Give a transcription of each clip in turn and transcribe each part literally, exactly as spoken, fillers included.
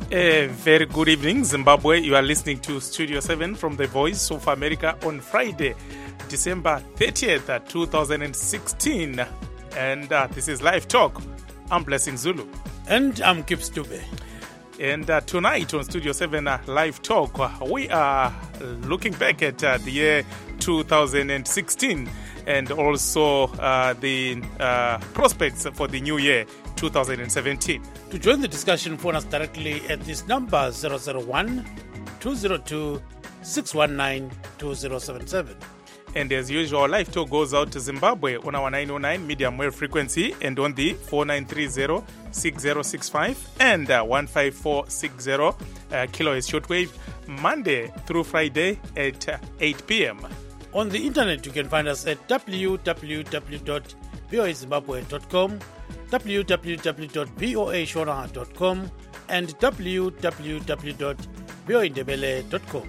A very good evening, Zimbabwe. You are listening to Studio seven from the Voice of America on Friday, December thirtieth, two thousand sixteen. And uh, this is Live Talk. I'm Blessing Zulu. And I'm Kip Stube. And uh, tonight on Studio seven uh, Live Talk, uh, we are looking back at uh, the year two thousand sixteen and also uh, the uh, prospects for the new year two thousand seventeen. To join the discussion, phone us directly at this number zero zero one, two zero two, six one nine, two zero seven seven. And as usual, Live Talk goes out to Zimbabwe on our nine oh nine medium wave frequency and on the four nine three zero, six zero six five and uh, one five four six zero uh, kilohertz shortwave, Monday through Friday at uh, eight p.m. On the internet, you can find us at w w w dot voa zimbabwe dot com, w w w dot voa shona dot com, and w w w dot voa ndebele dot com.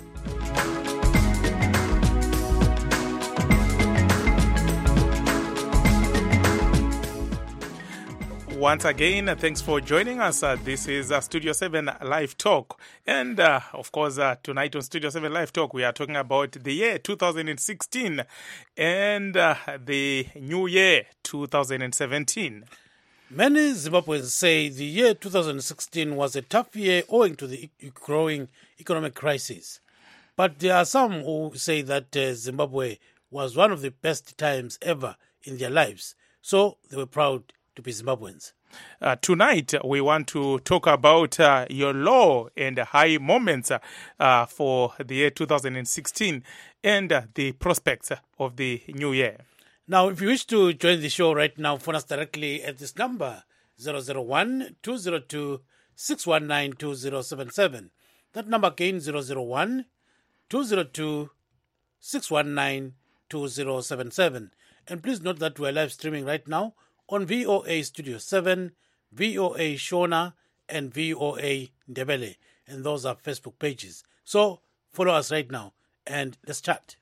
Once again, uh, thanks for joining us. Uh, this is uh, Studio seven Live Talk. And, uh, of course, uh, tonight on Studio seven Live Talk, we are talking about the year two thousand sixteen and uh, the new year two thousand seventeen. Many Zimbabweans say the year two thousand sixteen was a tough year owing to the e- growing economic crisis. But there are some who say that uh, Zimbabwe was one of the best times ever in their lives. So they were proud to be Zimbabweans. Uh, tonight, we want to talk about uh, your low and high moments uh, uh, for the year two thousand sixteen and uh, the prospects of the new year. Now, if you wish to join the show right now, phone us directly at this number, zero zero one, two zero two, six one nine, two zero seven seven. That number again, zero zero one, two zero two, six one nine, two zero seven seven. And please note that we're live streaming right now on V O A Studio seven, V O A Shona, and V O A Ndebele. And those are Facebook pages. So follow us right now and let's chat.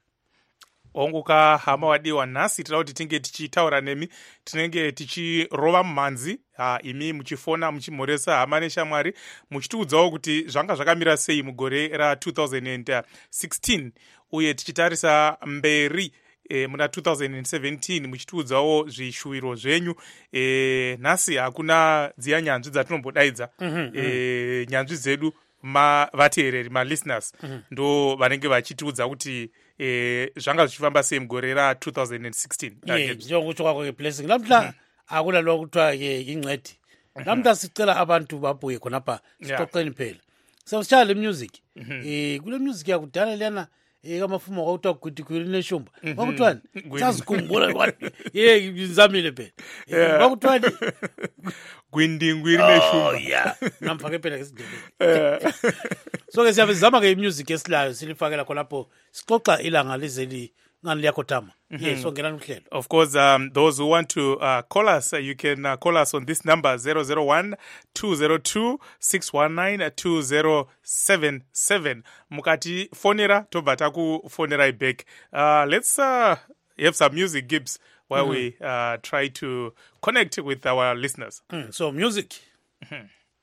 Onguka hama wadiwa nasi tira kuti tinge tichitaura nemi tinenge tichirova mumhanzi ha imi muchifona muchimhoresa hama neshamwari muchitiudzawo kuti zvanga zvakamira sei mugore ra two thousand sixteen uye tichitarisa mberi E, muna two thousand seventeen muchitiudzawo zvishuwiro zvenyu e, nhasi hakuna dziya nyanzvi dzatinombodaidza mm-hmm, e, nyanzvi dzedu vateereri malisteners mm-hmm. ndo vanenge vachitiudza kuti e, zvanga zvichifamba sei mugore ra two thousand sixteen. Njengokutsho kwako ke-Blessing namhla akuna lokuthiwa ke incwedi namhla sicela abantu babuye khonapha sixoxeni phela siyawusitshaya le music um kule music yakudala leyana eh kamafuma kwakuthiwa gwitikwili neshumba kwakuthiwani sazikhumbula ye ngizamile phela kwakuthiwani gwindingwili neshumba ya namfake phela ngesidebele so ke siyabe sizama ke music esilayo silifakela khonapho sixoxa ilanga lizeli ngani liyakhothama. Yes, so of course, um, those who want to uh, call us, uh, you can uh, call us on this number zero zero one, two zero two, six one nine, two zero seven seven. Mukati fonera tobva takufonera back. Uh, let's uh, have some music, Gibbs, while mm-hmm. we uh, try to connect with our listeners. Mm, so music. Mm-hmm.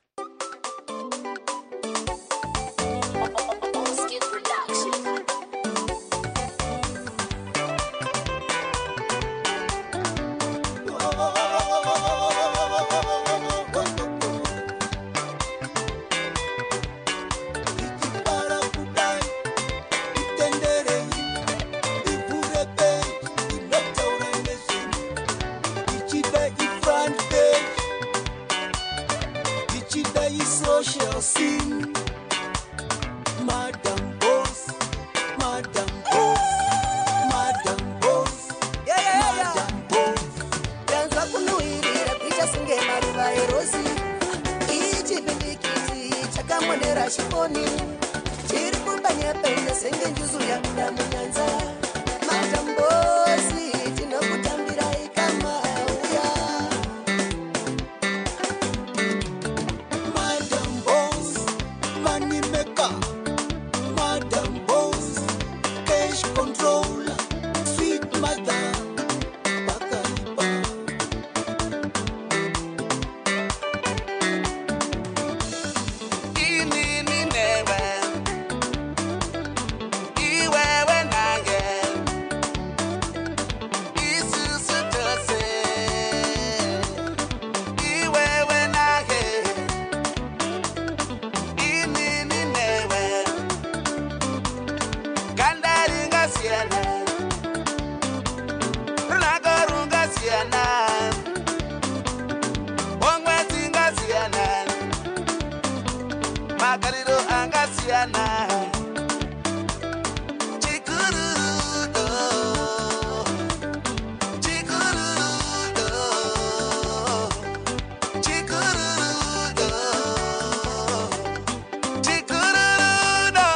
Social scene, Madam Boss, Madam Boss, Madam Boss, yeah, yeah, yeah. Madam Boss. Danza kunuirira picha singe maruva erosi, ichi bindikiti chakamonera shikoni, chiri kumbanya pende senge njuzu ya muda munyanza. Madam Boss, tinokutambira ikama uya. Madam Boss, cash controller, sweet mother, Bakalipa. magariro angasiyana. Chikurudo, chikurudo, chikurudo, chikurudo.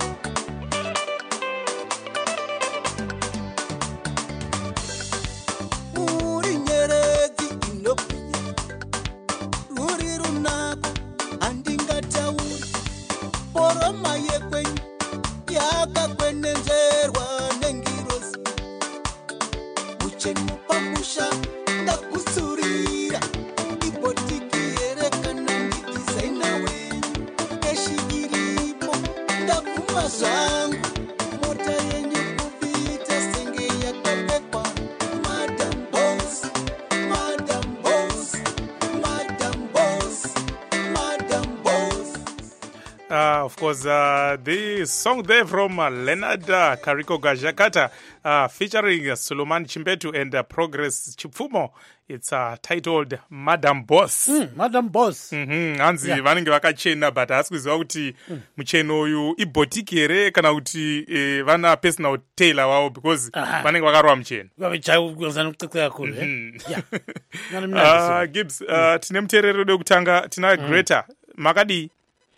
Muri nyeredzi inopenya, ruri runako handingatauri. Boroma yekwenyu yakakwenenzverwa nengirozi. Mucheno pamusha ndakusurira, ibhotiki here kana ndidizaina wenyu. Keshi iripo ndabvuma zvangu, mota yenyu kupita senge yakapfekwa. Madam Boss, Madam Boss, Madam Boss, Madam Boss. Uh, of course, uh, the song there from uh, Leonard uh, Kariko Gajakata uh, featuring uh, Suleiman Chimbetu and uh, Progress Chipfumo. It's uh, titled Madam Boss. Mm, Madam Boss. Mhm, hanzi Yeah. vanenge vakachena but hasi kuziva kuti mucheno uyu ibhotiki here kana kuti eh, vana personal tailor wavo because Aha. vanenge vakarova mucheno. Vavechaiwazana kutsetseka kule. Yeah. Nani Uh, mnandi Gibbs, uh, tine muteereri ude kutanga tina Greta makadii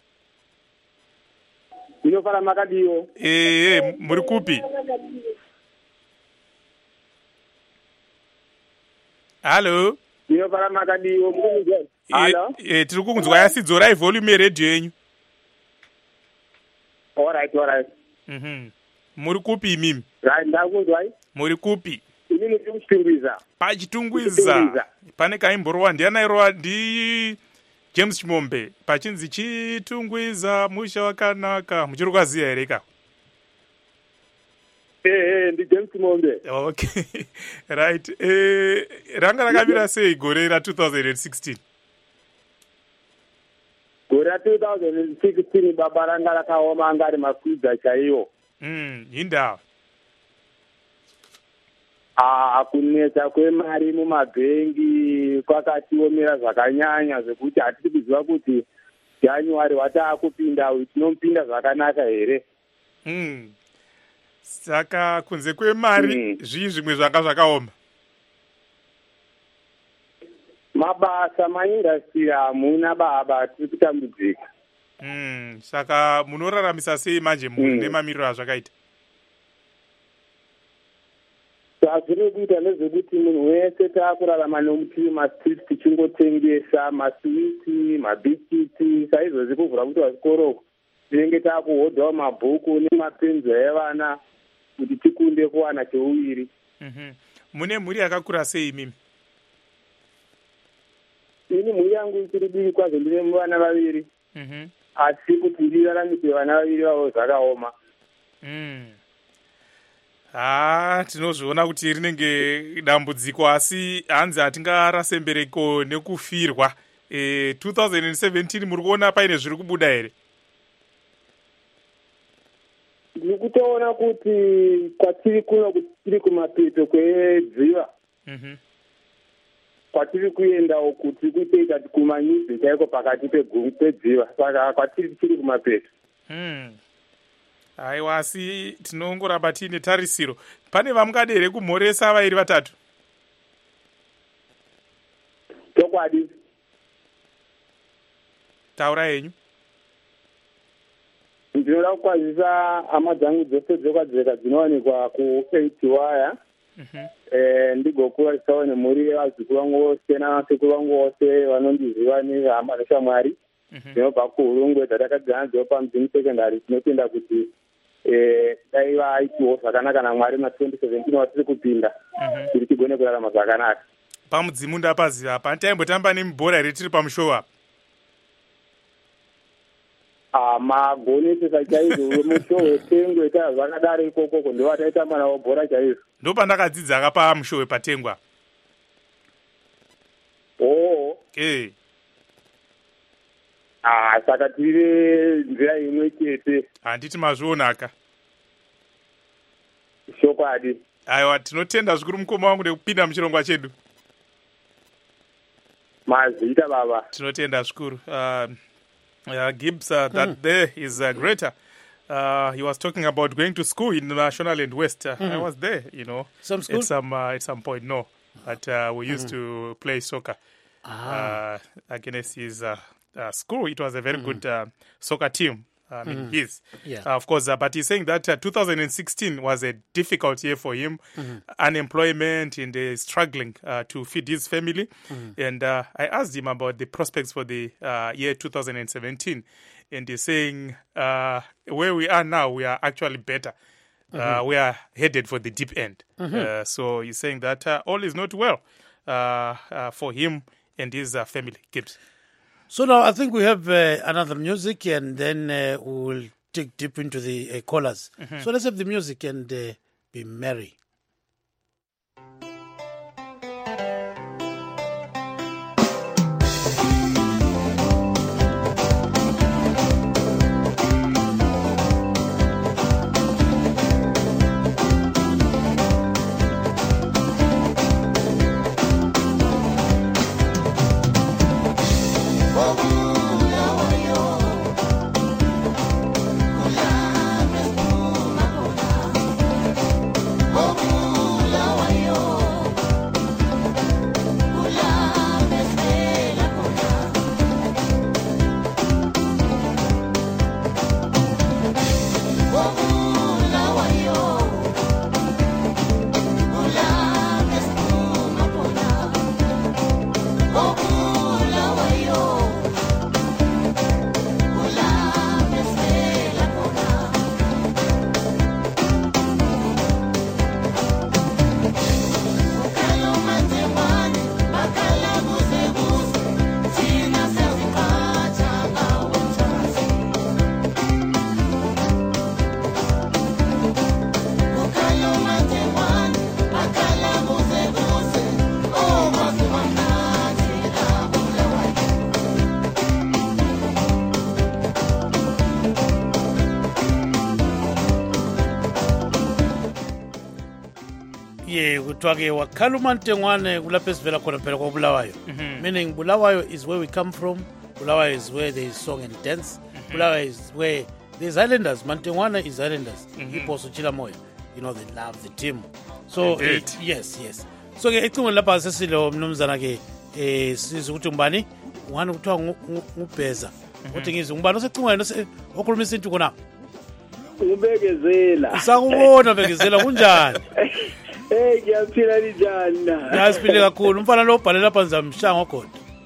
Inofara makadiyo. eh, eh, muri kupi? Halo. Inofara makadiyo. Mkungu. Halo. Eh, eh, tiri kukunzwa yasi dzorai volume yeredhiyo yenyu. All right, all right. Mhm. Muri kupi imimi? Right, ndakunzwa. Muri kupi? Inini ndikuchitungwiza. Pachitungwiza. Chitungwiza. Pane kaimborowa ndianairowa ndi James Chimombe pachinzi chitungwiza musha wakanaka. Muchiri kwaziya here ka? Eh, eh, ndi James Mombe. Okay. Right. Eh, ranga rakamira sei gore ra two thousand sixteen? Gore two thousand sixteen baba ranga rakaoma anga ari makwidza chaiwo. Mm, indawa. Ah, kunetsa kwemari mumabhengi kwakatiomera zvakanyanya zvekuti hatisi kuziva kuti January wataakupinda uyu tinomupinda zvakanaka here. Mm. Saka kunze kwemari Mm. zvii zvimwe zvanga zvakaoma? Mabasa maindastry hamuna baba, tiri kutambudzika. Mm. Saka munoraramisa sei manje mhuri Mm. nemamiriro azvakaita? Zvazviri kuita ndezvekuti munhu wese taakurarama nomuti mastriti tichingotengesa maswiti, mabhiskiti. Saizvozvi kuvhura kuti wazvikoro tinenge taakuhodhawo mabhuku nemapenzi evana kuti tikunde kuwana cheuviri. Mhm. Mune mhuri yakakura sei imimi? Ini mhuri yangu ichiri diki kwazvo, ndine vana vaviri, Mhm. asi kuti ndiraramise vana vaviri vavo zvakaoma. Mm. Ah, tinozviona kuti rinenge dambudziko asi hanzi hatingarasembereko nekufirwa. Eh, two thousand seventeen muri kuona paine zviri kubuda here? Ndiri kutoona kuti kwatiri kuno kuti tiri kumapeto kwedziva, Mhm. kwatiri kuenda uku tiri kutoita kumanyuzi chaiko pakati pegu- pedziva, saka kwatiri tiri kumapeto. Mm. Aiwa, asi tinongoramba tiine tarisiro. Pane vamungade here kumhoresa vairi vatatu? Chokwadi, Taura yenyu. ndinoda kukwazisa hama dzangu dzose dzokwadzeka dzinowanikwa kueight wire. Mhm. Eh, ndigokuvazisawo nemhuri yevazukuru vangu vose navasekuru vangu vose vanondiziva nehama neshamwari Mhm. dzinobva kuurungwe dzatakadzana nadzo pamudzini secondary. Tinotenda kuti eh, dai vaitiwo zvakanaka naMwari ma twenty seventeen watiri kupinda, Mhm. kuti tigone kurarama zvakanaka. Pamudzimu ndapaziva apa taimbotamba nemubhora here tiri pamushowa apa? Ah, magonesesa chaizvo wemusho wetengwe taa zvakadaro ikokoko ndova taitamba navo bhora chaizvo. Ndo pandakadzidza aka pamushowe patengwa. Oo. Eh. Ah, saka tiri nzira imwe chete. Handiti mazvionaka. Chokwadi. Aiwa, tinotenda zvikuru mukoma wangu nekupinda muchirongwa chedu. Mazita baba. Tinotenda zvikuru. Uh, Uh, Gibbs, uh, that mm. there is uh, greater. Uh, he was talking about going to school in National and West. Uh, mm-hmm. I was there, you know. Some school? At some, uh, at some point, no. But uh, we used mm-hmm. to play soccer ah. uh, against his uh, uh, school. It was a very mm-hmm. good uh, soccer team. I mean, mm-hmm. his. Yeah. Uh, of course, uh, but he's saying that uh, two thousand sixteen was a difficult year for him. Mm-hmm. Unemployment and uh, struggling uh, to feed his family. Mm-hmm. And uh, I asked him about the prospects for the uh, year two thousand seventeen. And he's saying uh, where we are now, we are actually better. Mm-hmm. Uh, we are headed for the deep end. Mm-hmm. Uh, so he's saying that uh, all is not well uh, uh, for him and his uh, family. Gibbs. So now I think we have uh, another music, and then uh, we will dig deep into the uh, callers. Mm-hmm. So let's have the music and uh, be merry. Kuthiwa-ke wakhala uMantengwane kulapho esivela khona phela kwaBulawayo. Meaning Bulawayo is where we come from. Bulawayo is where there is song and dance. Mm-hmm. Bulawayo is where there's Islanders. Mantengwane is Islanders. Iposo Chilamoya. You know, they love the team. So uh, yes, yes. So ke ecingweni lapha sesilo mnumzana ke eh siza ukuthi ngubani? Ngani kuthiwa ngubheza. Uthi ngizwe ngubani osecingweni okhuluma isintu kona? Ubekezela. Sakubona bekezela kunjani? Hey, ngiyaphila njani na? Ngiyasiphile kakhulu. Umfana lo obhalela lapha nzamshanga ogoda.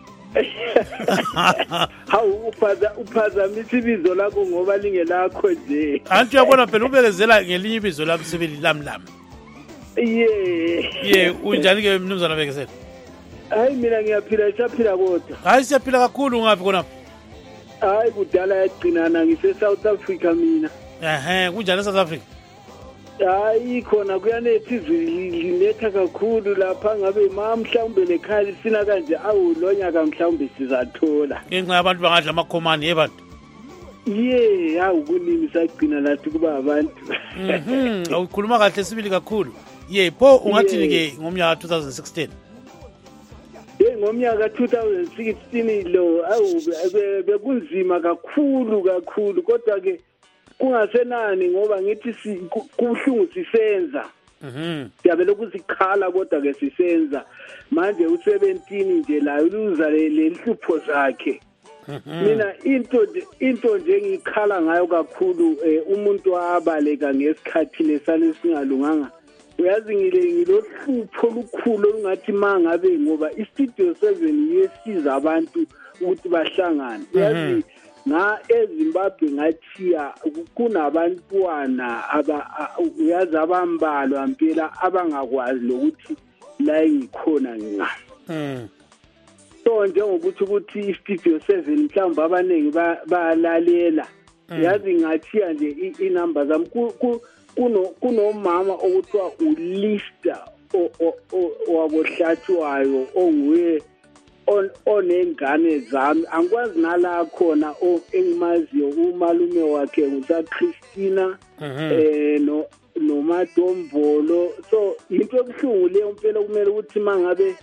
Hawu uphaza uphazamisa ibizo lakho ngoba lingelakho nje. Anti uyabona phela ubekezela ngelinye ibizo lakho sebeli lamlam. Yeah. Yeah, unjani ke mnumzana bekezela? Hayi mina ngiyaphila isaphila kodwa. Hayi siyaphila kakhulu ngapi khona? Hayi kudala yagcinana ngise South Africa mina. Ehhe, kunjani South Africa? Hayi khona kuyanethi linetha kakhulu lapha ngabe ma mhlawumbe lekhali sina kanje awu lonyaka mhlawumbe sizathola. Ngenxa yabantu bangadla amakhomani yebantu. Yeah, hawu kunini sagcina lathi kuba abantu. Mhm, awukhuluma kahle sibili kakhulu. Yeah, pho ungathini ke ngomnyaka twenty sixteen? Eh ngomnyaka twenty sixteen lo awu bekunzima kakhulu kakhulu kodwa ke kungasenani ngoba ngithi kubuhlungu sisenza. Mhm. Siyabe lokusikhala kodwa ke sisenza. Manje u seventeen nje la uluza le nhlupho zakhe. Mina into into nje ngikhala ngayo kakhulu umuntu abaleka ngesikhathi lesale singalunganga. Uyazi ngile ngilohlupho olukhulu olungathi mangabe ngoba istudio seven yesiza abantu ukuthi bahlangane. Uyazi na eZimbabwe ngathiya kunabantwana aba uyazi abambalwa impela abangakwazi lokuthi la ngikhona ngina. Mhm. So njengokuthi ukuthi istudio seven mhlawumbe abaningi bayalalela. Uyazi ngathiya nje inamba zami kuno kunomama okuthiwa uLista wabohlatshwayo onguye onengane zami angikwazi nala khona engimaziyo umalume wakhe ngusa Christina eh no noMadombolo. So into ebuhlungu leyo impela kumele ukuthi mangabe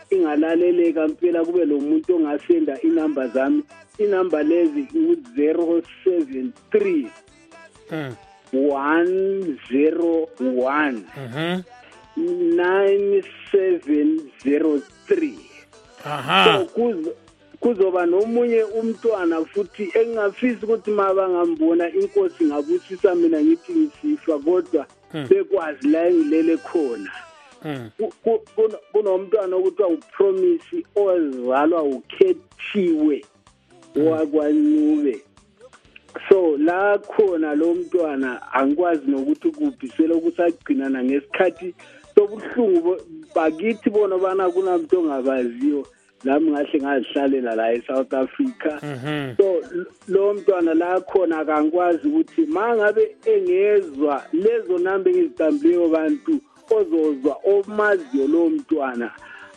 ingalaleleka mpela kube lo muntu ongasenda inamba zami inamba lezi u zero seven three Mm. one zero one Mhm. nine seven zero three. Aha. So kuzo kuzoba nomunye umntwana futhi engingafisi ukuthi mabangambona inkosi ngabusisa mina ngithi ngisifa kodwa Hmm. bekwazi la engilele khona. Mm. Ku- ku- kuno- kunomntwana okuthiwa uPromise ozalwa ukhethiwe wakwaNcube. So la khona lo mntwana angikwazi nokuthi kuphi selokuthi agcinana ngesikhathi sobuhlungu bo- bakithi bona bana kunamuntu ongabaziyo lami ngahle ngazihlalela la eSouth Africa. Mhm. So l- lo mntwana la khona akangikwazi ukuthi mangabe engezwa lezo namba engizitambileyo bantu ozozwa omaziyo lo mntwana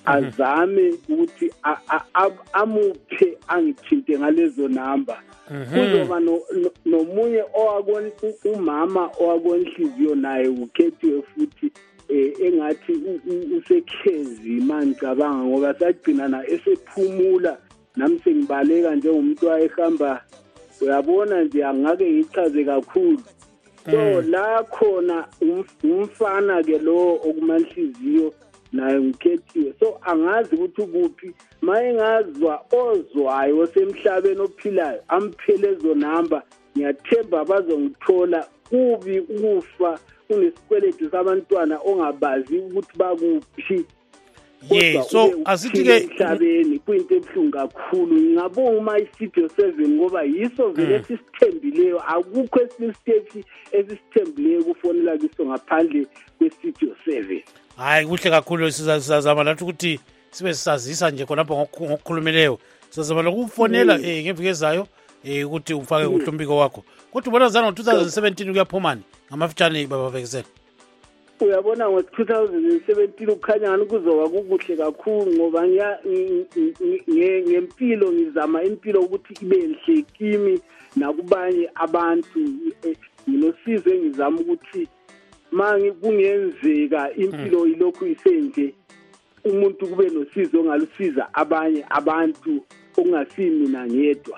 azame ukuthi a- a- a- amuphe angithinte ngalezo namba. Kuzoba no- no- nomunye owakon umama owakonhliziyo naye ukhethiwe futhi eh, engathi u- u- usekhezi manje cabanga ngoba sagcina na esephumula nami sengibaleka njengomuntu wayehamba uyabona nje angake ngichaze kakhulu. So la khona umf- umfana ke lo okumanhliziyo naye ngikhethiwe. So angazi ukuthi ukuphi mayengazwa ozwayo osemhlabeni ophilayo amphele lezo namba ngiyathemba bazongithola kubi ukufa kunesikweletu sabantwana ongabazi ukuthi bakuphi. Yeah, so asithi ke emhlabeni kuyinto ebuhlungu kakhulu. Ngingabonga uma istudio seven ngoba yiso vele sisithembileyo akukho esisitethi esisithembileyo kufonela kiso ngaphandle kwestudio seven. hayi kuhle kakhulu sizazama lathi ukuthi sibe sisazisa nje khonapho ngoku- ngokukhulumileyo sizazama lokufonela eh ngeviki ezayo eh ukuthi ufake kuhle umbiko wakho kodwa ubona zana ngo-twenty seventeen kuyaphumani ngamafitshane bababekisela. Uyabona ngo-twenty seventeen ukukhanya ngani kuzoba kukuhle kakhulu ngoba ngiya- ngi- ngi- ngi- ngempilo ngizama impilo ukuthi ibe nhle kimi nakubanye abantu. Eh, nginosizo engizama ukuthi mangi kungenzeka impilo ilokhu isenje umuntu kube nosizo ongalusiza abanye abantu ongasimina ngedwa.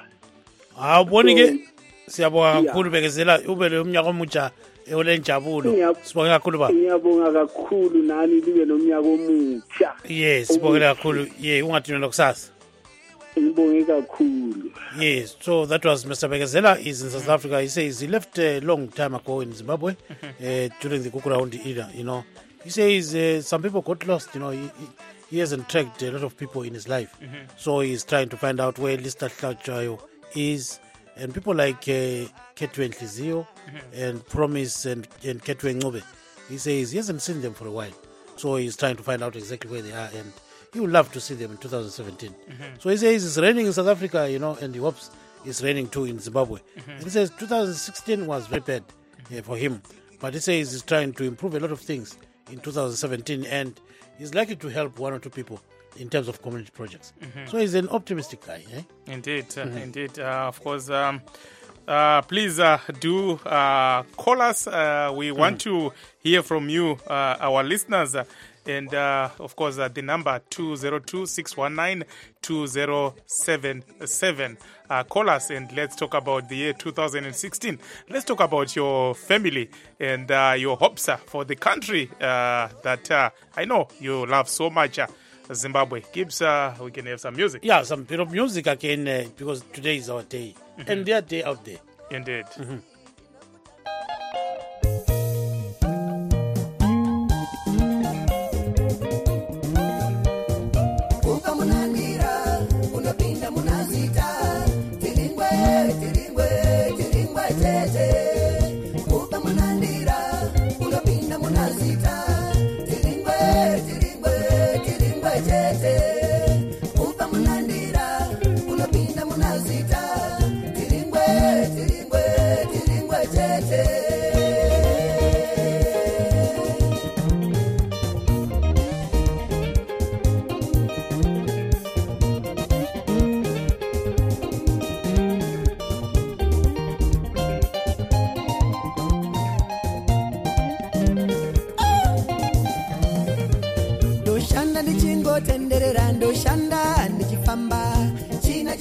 Awuboni ke So, siyabonga yeah. kakhulu bekezela ube lo mnyaka omutsha eolenjabulo Ngiyab- sibonge kakhulu ba Ngiyabonga kakhulu nani libe nomnyaka omutsha. yes sibongele kakhulu ye ungadinelwa kusasa. Ngibonge kakhulu. Yes, so that was Mister Bekezela. He's in South Africa. He says he left a long time ago in Zimbabwe uh, during the Kukurahundi era, you know. He says uh, some people got lost, you know. He, he, he hasn't tracked a lot of people in his life. So he's trying to find out where Lista Hlachayo is. And people like uh, Ketwe Nhlizio and Promise and, and Ketwe Ncube. He says he hasn't seen them for a while. So he's trying to find out exactly where they are. And he would love to see them in two thousand seventeen. So he says it's raining in South Africa, you know, and he hopes it's raining too in Zimbabwe. And he says two thousand sixteen was very bad uh, for him. But he says he's trying to improve a lot of things in two thousand seventeen and he's likely to help one or two people in terms of community projects. So he's an optimistic guy. Eh? Indeed, uh, indeed. Uh, of course, um, uh, please uh, do uh, call us. Uh, we want to hear from you, uh, our listeners. Uh, and, uh, of course, uh, the number two zero two, six one nine, two zero seven seven. Uh, call us and let's talk about the year two thousand sixteen. Let's talk about your family and uh, your hopes uh, for the country uh, that uh, I know you love so much. Uh, Zimbabwe. Gibbs, uh, we can have some music. Yeah, some bit of music again uh, because today is our day. And their day out there. Indeed. ukamunanira unopinda munazita tilingwe tilingwe tilingwe tete ukamunanira unopinda munazita tilingwe tilingwe tilingwe tete ukamunanira unopinda munazita tilingwe tilingwe tilingwe tete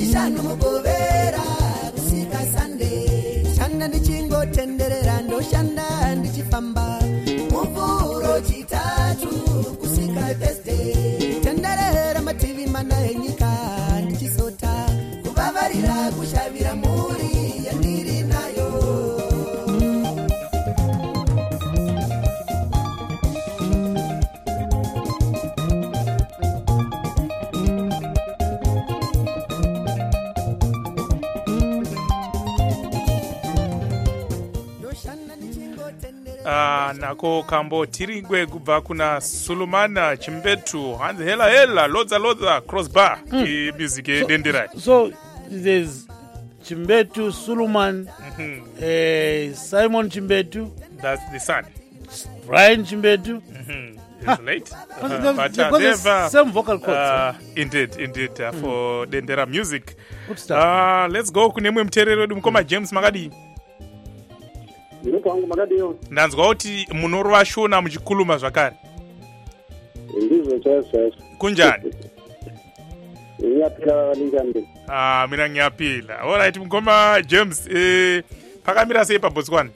chishanu mugovera kusvika Sunday. Shanda ndichingotenderera ndoshanda ndichifamba muvhuro chitatu kusvika Thursday. Tenderera mativi mana enyika ndichisota kuvavarira kushavira mhuri yandiri nayo. Uh, nako kambo tiringwe kubva kuna Sulumana Chimbetu hanzi hela hela lodza lodza crossbar mm. music yedendera. So, so there's Chimbetu, Suluman, mm-hmm. uh, Simon Chimbetu. That's the son. Brian Chimbetu. Mm-hmm. It's huh. late. Uh, uh, but uh, they have uh, same vocal cords. Uh, indeed, indeed uh, mm. for Dendera music. Good stuff. Uh, let's go kunemwe mterero wedu mkoma James Magadi. Ndanzwa kuti munorwa shona muchikuluma zvakare. Ndizvo chaizvo. Kunjani? Nyapila linjani. Ah, mina nyapila. All right, mkoma James, eh pakamira sei pa Botswana?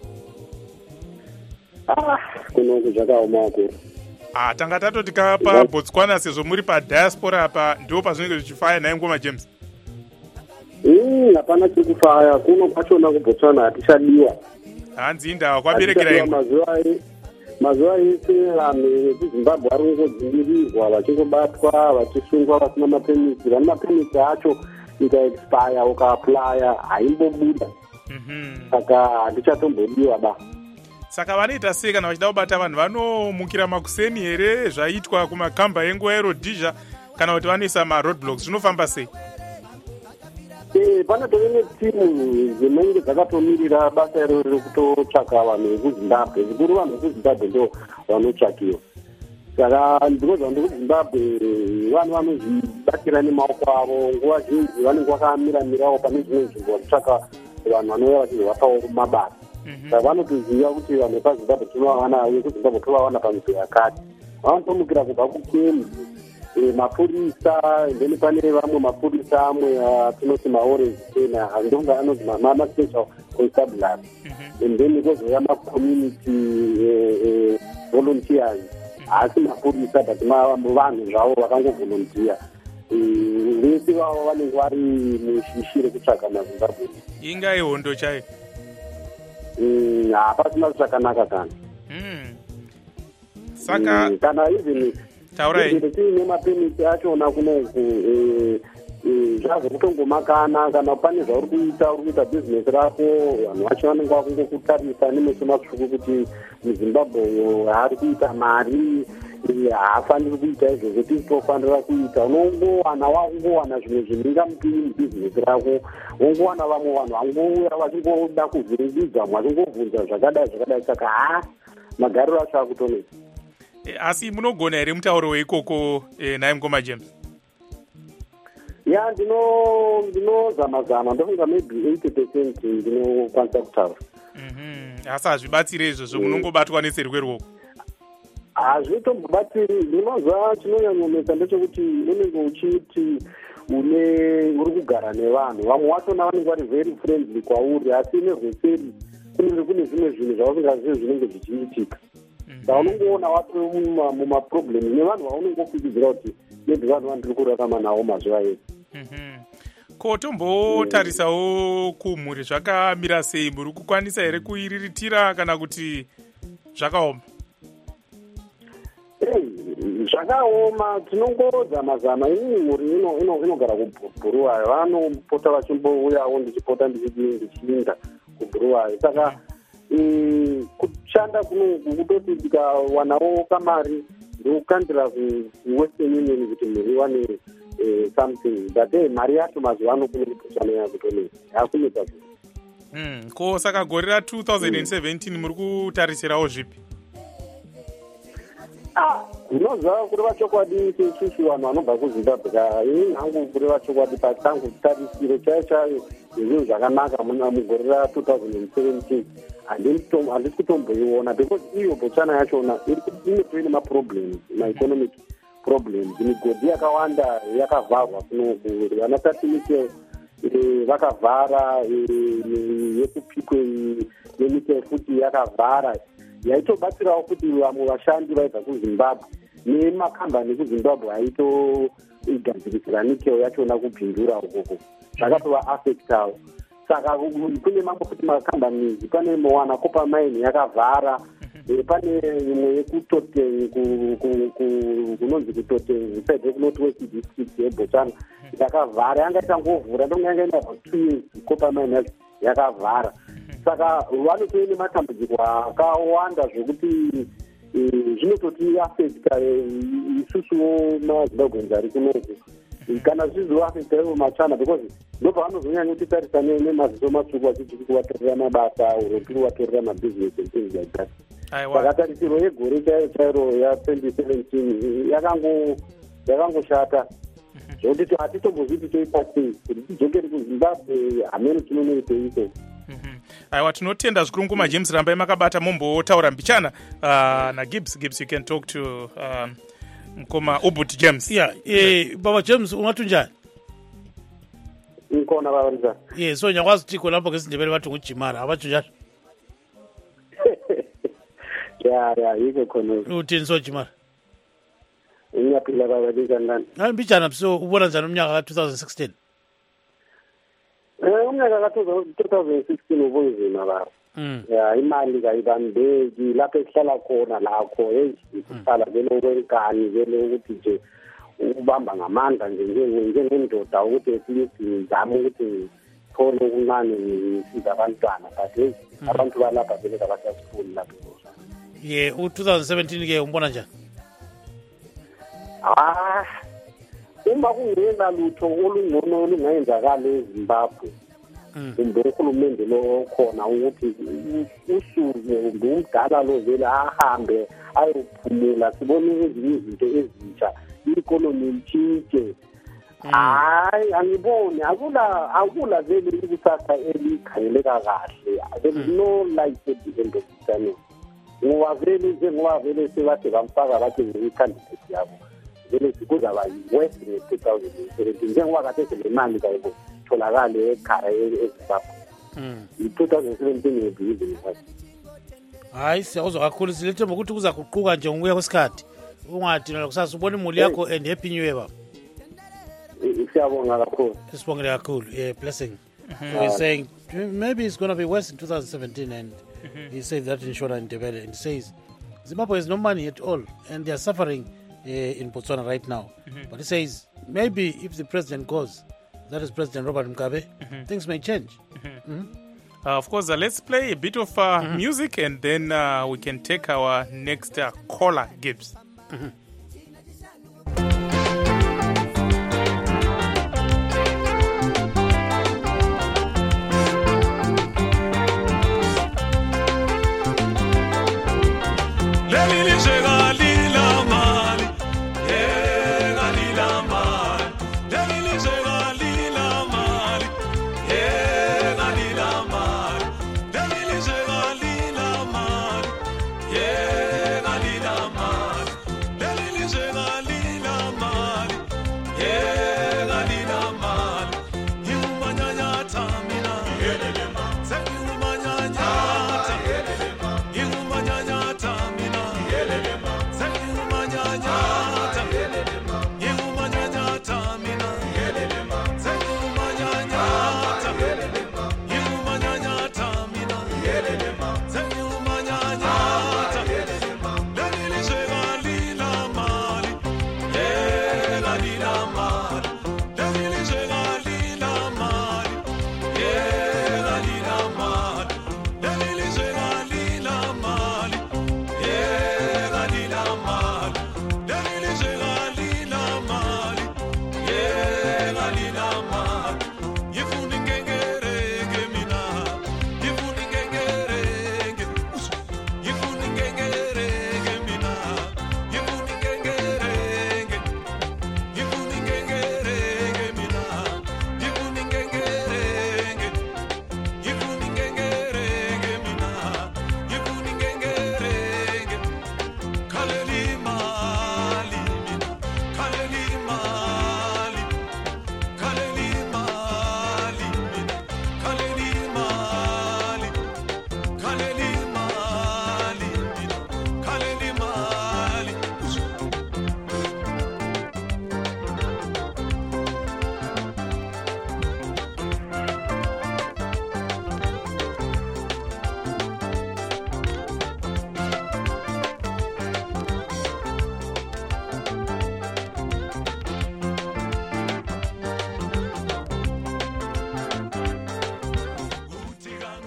Ah, kuno zvakaoma ko. Ah, tanga tatoti pa Botswana sezvo muri pa diaspora apa ndo pazvinenge zvichifaya naye mkoma James. Mm, hapana chikufaya kuno kwachona ku Botswana atichadiwa. Hanzi inda kwaberekera imwe mazuva mazuva ese vanhu vezimbabwe vari kungodzingiririrwa vachingobatwa vachisungwa vasina mapemisi vane mapemisi acho ikaexpire ukaaplya haimbobuda saka hatichatombodiwa ba. Saka vanoita sei kana vachida kubata vanhu vanomukira makuseni here zvaitwa kumakamba enguva yerodhizha kana kuti vanoisa maroadblocks zvinofamba sei? Eh, pane tone timu dzinenge dzakatomirira basa iro rekutotsvaka vanhu vekuzimbabwe zvikuru vanhu vekuzimbabwe ndo vanotsvakiwa. Saka ndinoziva ndekuzimbabwe vanhu vanozvibatira nemaoko avo nguva zhinji vanenge vakamiramirawo pane dzimwe nzvimbo vachitsvaka vanhu vanouya vachizovapawo mabasa. Saka vanotoziva kuti vanhu vepazimbabwe tinovavana vekuzimbabwe tovavana panzvimbo yakati vanotomukira kubva kukeni mapurisa ndeni pane vamwe mapurisa amwe atinoti maorange tena andonga anoti ma-special constabulary and then kozouya ma-community volunteers asi mapurisa but vanhu zvavo vakangovolunteer vese vavo vanenge vari mushishi rekutsvaga mazimbabwe. Inga ihondo chaiyo hapasina zvakanaka kana saka kana even taurai tiine mapemisi achona kunoku zvazvokutongomakana kana pane zvauri kuita uri kuita bhizinesi rako vanhu vacho vanenge vakungokutarisa nemeso matsvuku kuti muzimbabwe uyo haari kuita mari haafaniri kuita izvozvo tizitofanira kuita unongowana wakungowana zvimwe zvininga mupini mubhizinesi rako wongowana vamwe vanhu vangouya vachingoda kuzviringidza vachingovhunza zvakadai zvakadai saka ha magariro acho akutonesa. Asi munogona here mutauro weikoko eh, naye mkoma James? Ya ndino ndinozama zama ndofunga maybe eighty percent ndinokwanisa kutaura. Mhm. Asi hazvibatsire izvozvo munongobatwa neseri kwerwoko. Hazvitombobatsiri ndinozva chinonyanyomesa ndechekuti unenge uchiti une uri kugara nevanhu vamwe watona vanenge vari very friendly kwauri asi nezveseri kunenge kune zvimwe zvinhu zvausingazivi zvinenge zvichiitika. Saka unongoona wato mumaproblemu nevanhu vaunongofikidzira kuti maybe vanhu vandiri kurarama navo mazuva ese. Ko tombotarisawo kumhuri zvakamira sei? Muri kukwanisa here kuiriritira kana kuti zvakaoma? Zvakaoma, tinongodzama-zama. Ini mhuri inogara kuBuruwayo vanopota vachimbouyawo ndichipota ndichiinda kuBuruwayo. Saka kushanda kunoku kutoti tikawanawo kamari ndokukandira kuWestern Union kuti mhuri iwane something but hey, mari yacho mazuva ano kune kutoshana kutonesa yakunetsa kuti mm ko saka gore ra two thousand seventeen muri kutarisirawo zvipi? ah ndinoziva kureva chokwadi sesusu vanhu vanobva kuZimbabwe ini hangu kureva chokwadi patangu tarisiro chaiyo chaiyo zvinhu zvakanaka mugore ra two thousand seventeen handisi kutomboiona because iyo Botswana yachona ine maproblems maeconomic problems migodhi yakawanda yakavharwa kunoku vana certificate vakavhara yekupikwe nenyika futi yakavhara yaitobatsirawo kuti vamwe vashandi vaibva kuzimbabwe nemakambani ekuzimbabwe aitoigadzirisira nikeo yachona kubvindura ukoko zvakatova affectawo saka kune mamwe kuti makambani pane mowana copa mine yakavhara pane imwe yekutoteng kunonzi kutoteng side yekunotwest district yebotswana yakavhara yanga itangovhura ndonga yanga enda two years copa mine yacho yakavhara saka vanotoe nematambudziko akawanda zvekuti zvinototi affecta isusuwo mazimbabwenzi ari kunoku kana zvizoaffecta ivo machana because ndobva vanozonyanya kutitarisa nemaziso matsvuku vachiti kuvatorera mabasa uropi kuvatorera mabhizinesi and things like that. Saka tarisiro yegore chairo chairo ya twenty seventeen yakangoshata zvokuti hatitombozviti toita sei kuti tidzokeri kuzimbabwe hamene tinonoiteiko. aiwa tinotenda zvikuru kumajames rambai makabata mombotaura mbichana uh, nagibbs gibbs you can talk to um, mkoma ubut james. yeah eh baba James ungathunjani? Ngikona babanza. yeah so nyakwazi thiko lapho ngesindebele bathi ngujimara abathunjani? ya ya yiko khona. Uthini so jimara? Ngiyaphila baba kanjani? Hayi mbijana so ubona njani umnyaka ka twenty sixteen? Eh umnyaka ka twenty sixteen ubunzima baba. Mm. Ya imali kayibambeki lapho esihlala khona lakho esihlala vele kwenkani vele ukuthi nje ubamba ngamandla nje njengendoda ukuthi esizama ukuthi khona okuncane ngisiza abantwana but abantu balapha vele kabasasifuni lapho. ye u twenty seventeen ke umbona njani? Ah uma kungena lutho olungcono olungayenzakala eZimbabwe kumbe uhulumende lo khona ukuthi usuke kumbe umdala lo vele ahambe ayophumula sibone ezinye izinto ezintsha i-economy itshintshe. Hayi angiboni akula akula vele ikusasa elikhangeleka kahle there is no light at the end of the tunnel. Ngoba vele njengoba vele sebathi bamfaka bathi ngiyicandidate yabo vele sikuzaba yi-west nge-twenty seventeen njengoba kade selemali kayibo tholakale ekhaya eZimbabwe. i-twenty seventeen yebhizi ngisathi. Hayi siyakuzwa kakhulu silethemba ukuthi kuza kuquka nje ngokuya kwesikhathi ungathi kusasa ubona imuli yakho and happy new year baba. Siyabonga kakhulu. Sibongile kakhulu. Yeah, blessing. So he's saying maybe it's going to be worse in twenty seventeen and he said that in Shona and Ndebele and says Zimbabwe has no money at all and they are suffering uh, in Botswana right now. But he says maybe if the president goes, that is President Robert Mugabe, things may change. Mm-hmm. Uh, of course, uh, let's play a bit of uh, mm-hmm. music and then uh, we can take our next uh, caller, Gibbs. Mm-hmm. Yeah,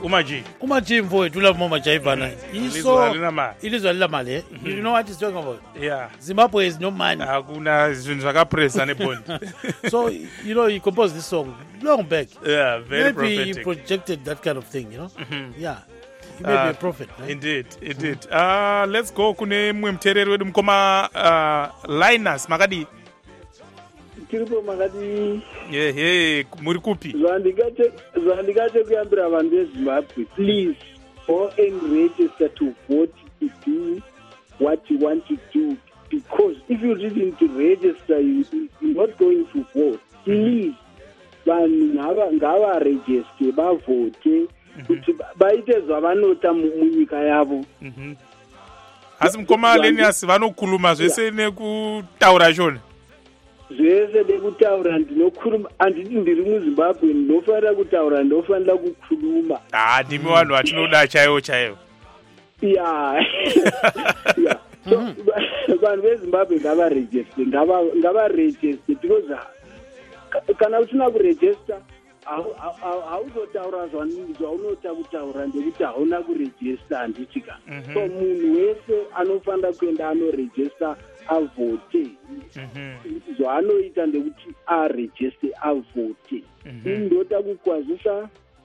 Umaji. Umaji mfowethu ulapho majaivana. Ilizwe halina mali. Ilizwe halina mali. Eh? You know what he's talking about? Yeah. Zimbabwe has no money. Hakuna zvinhu zvakapresa nebond. So, you know, he composed this song long back. Yeah, very Maybe prophetic. he projected that kind of thing, you know? Mhm. Yeah. He may Uh, be a prophet. Right? Indeed, indeed. Uh, let's go kune mumwe muteereri wedu mukoma uh, Linus makadi. tiripo makati Yeah, hey, muri kupi? zvandingache kuyambira vanhu vezimbabwe, please go and register to vote to do what you want to do, because if you didn't register you, you're not going to vote. Please vanhu ngavarejiste bavote kuti vaite zvavanota munyika yavo. Mhm. Asi mukoma Linus vanokhuluma zvese nekutaura shona. Zvese nekutaura ndinokhuluma, handiti ndiri muZimbabwe ndinofanira kutaura, ndinofanira kukhuluma. Ah, ndimi vanhu vatinoda chaivo chaivo. Yeah. Yeah. So vanhu veZimbabwe ngavarejiste, ngavarejiste because kana usina kurejista hauzotaura zvaunota kutaura ndekuti hauna kurejista handitika. So munhu wese anofanira kuenda anorejista avote. Zvaanoita ndekuti arejiste avote. Ndinoda kukwazisa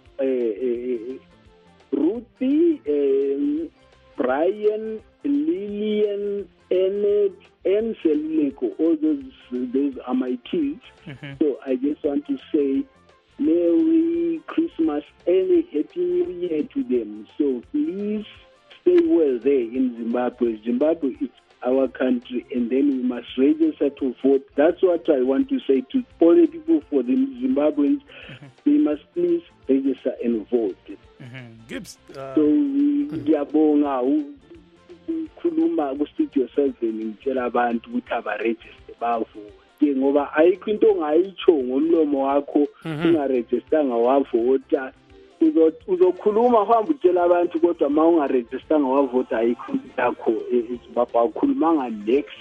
Ruthie, Brian, Lillian, Ennett, and Seleko. All those, those are my kids. So I just want to say Merry Christmas and a Happy New Year to them. So please stay well there in Zimbabwe. Zimbabwe is our country, and then we must register to vote. That's what I want to say to all the people for the Zimbabweans. They must please register and vote. Gibbs. So ngiyabonga ukukhuluma ku-studio seven ngitshela abantu ukuthi abarejiste bavote, ngoba ayikho into ongayitsho ngomlomo wakho ungarejistanga wavota. Uzokhuluma uhamba utshela abantu kodwa ma ungarejistanga wavota ayikho yakho eZimbabwe, awukhulumanga next.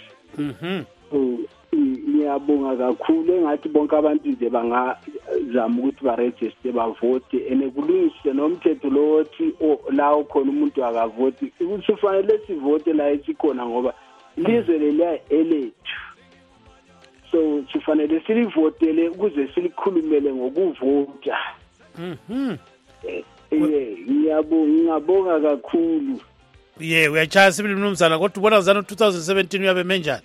Ngiyabonga kakhulu, engathi bonke abantu nje bangazama ukuthi barejiste bavote, and kulungiswe nomthetho lo othi la ukhona umuntu akavoti ukuthi ufanele sivote la esikhona, ngoba ilizwe leliya elethu. So sifanele silivotele ukuze silikhulumele ngokuvota. Mhm. Eh, ngiyabonga kakhulu. Yeah, uyachaya sibili mnumzana, kodwa ubona zana twenty seventeen uyabe menjani?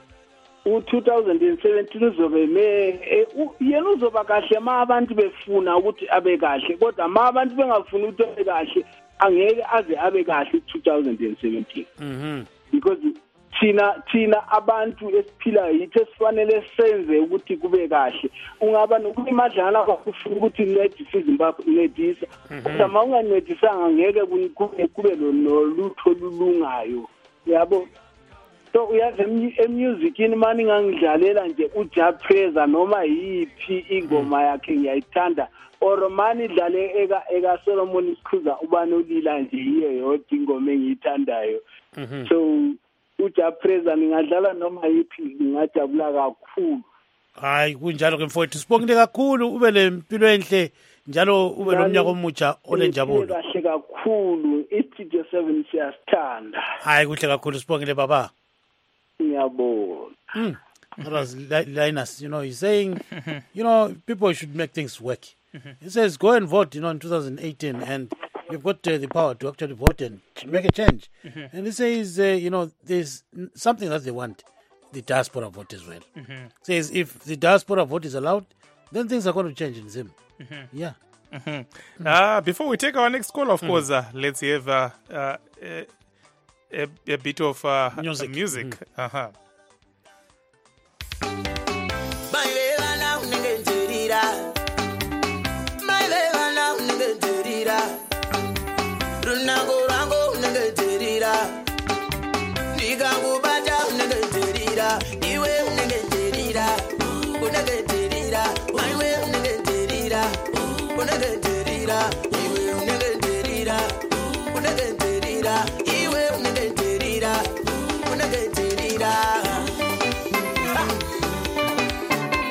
U-twenty seventeen uzobe me yena uzoba kahle ma abantu befuna ukuthi abe kahle, kodwa ma abantu bengafuni ukuthi abe kahle angeke aze abe kahle twenty seventeen. Mhm. Because thina thina abantu esiphila yithi esifanele senze ukuthi kube kahle. Ungaba nokulimadlala bakufuna ukuthi uncedise iZimbabwe, uncedisa, kodwa ma ungancedisanga ngeke kube kube nolutho lulungayo, yabo. So uyazi emusicini mani ngangidlalela nje uJapreza noma yiphi ingoma yakhe ngiyayithanda, or mani idlale eka eka Solomon Sikhuza ubani ulila nje yiyo yodwa ingoma engiyithandayo. So uJapreza ningadlala noma yiphi ngingajabula kakhulu. Hayi kunjalo ke mfowethu, sibongile kakhulu, ube lempilo enhle njalo ube nomnyaka omutsha olenjabulo. Kahle kakhulu, i-Studio seven siyasithanda. Hayi kuhle kakhulu, sibongile baba. Ngiyabonga. Mm. That was Linus, you know, he's saying, you know, people should make things work. He says, go and vote, you know, in twenty eighteen, and you've got uh, the power to actually vote and make a change. And he says, uh, you know, there's something that they want, the diaspora vote as well. Says, if the diaspora vote is allowed, then things are going to change in Zim. Yeah. Mm-hmm. Uh, before we take our next call, of course, uh, let's have uh, uh, a, a, a bit of uh, music. music. Mm-hmm. Uh-huh.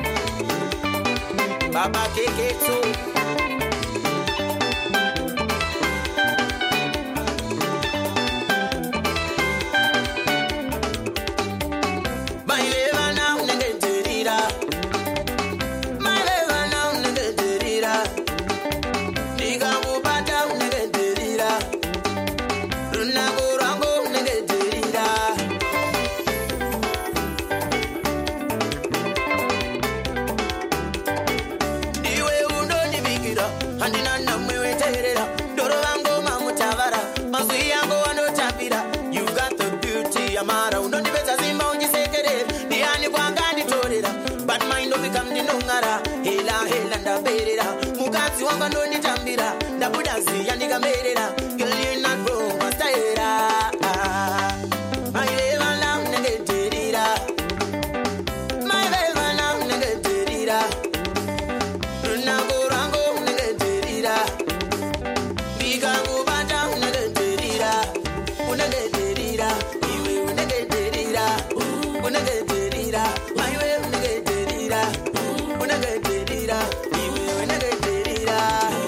Baba Keke too. mukadzi wangu anonditambira ndabuda ziya ndikamerera girl you're not wrong wastaera my baby now negatirira my baby now negatirira runango rango negatirira vikangubata negatirira unegetirira iwe unegetirira unegetirira my baby unegetirira unegetirira iwe unegetirira.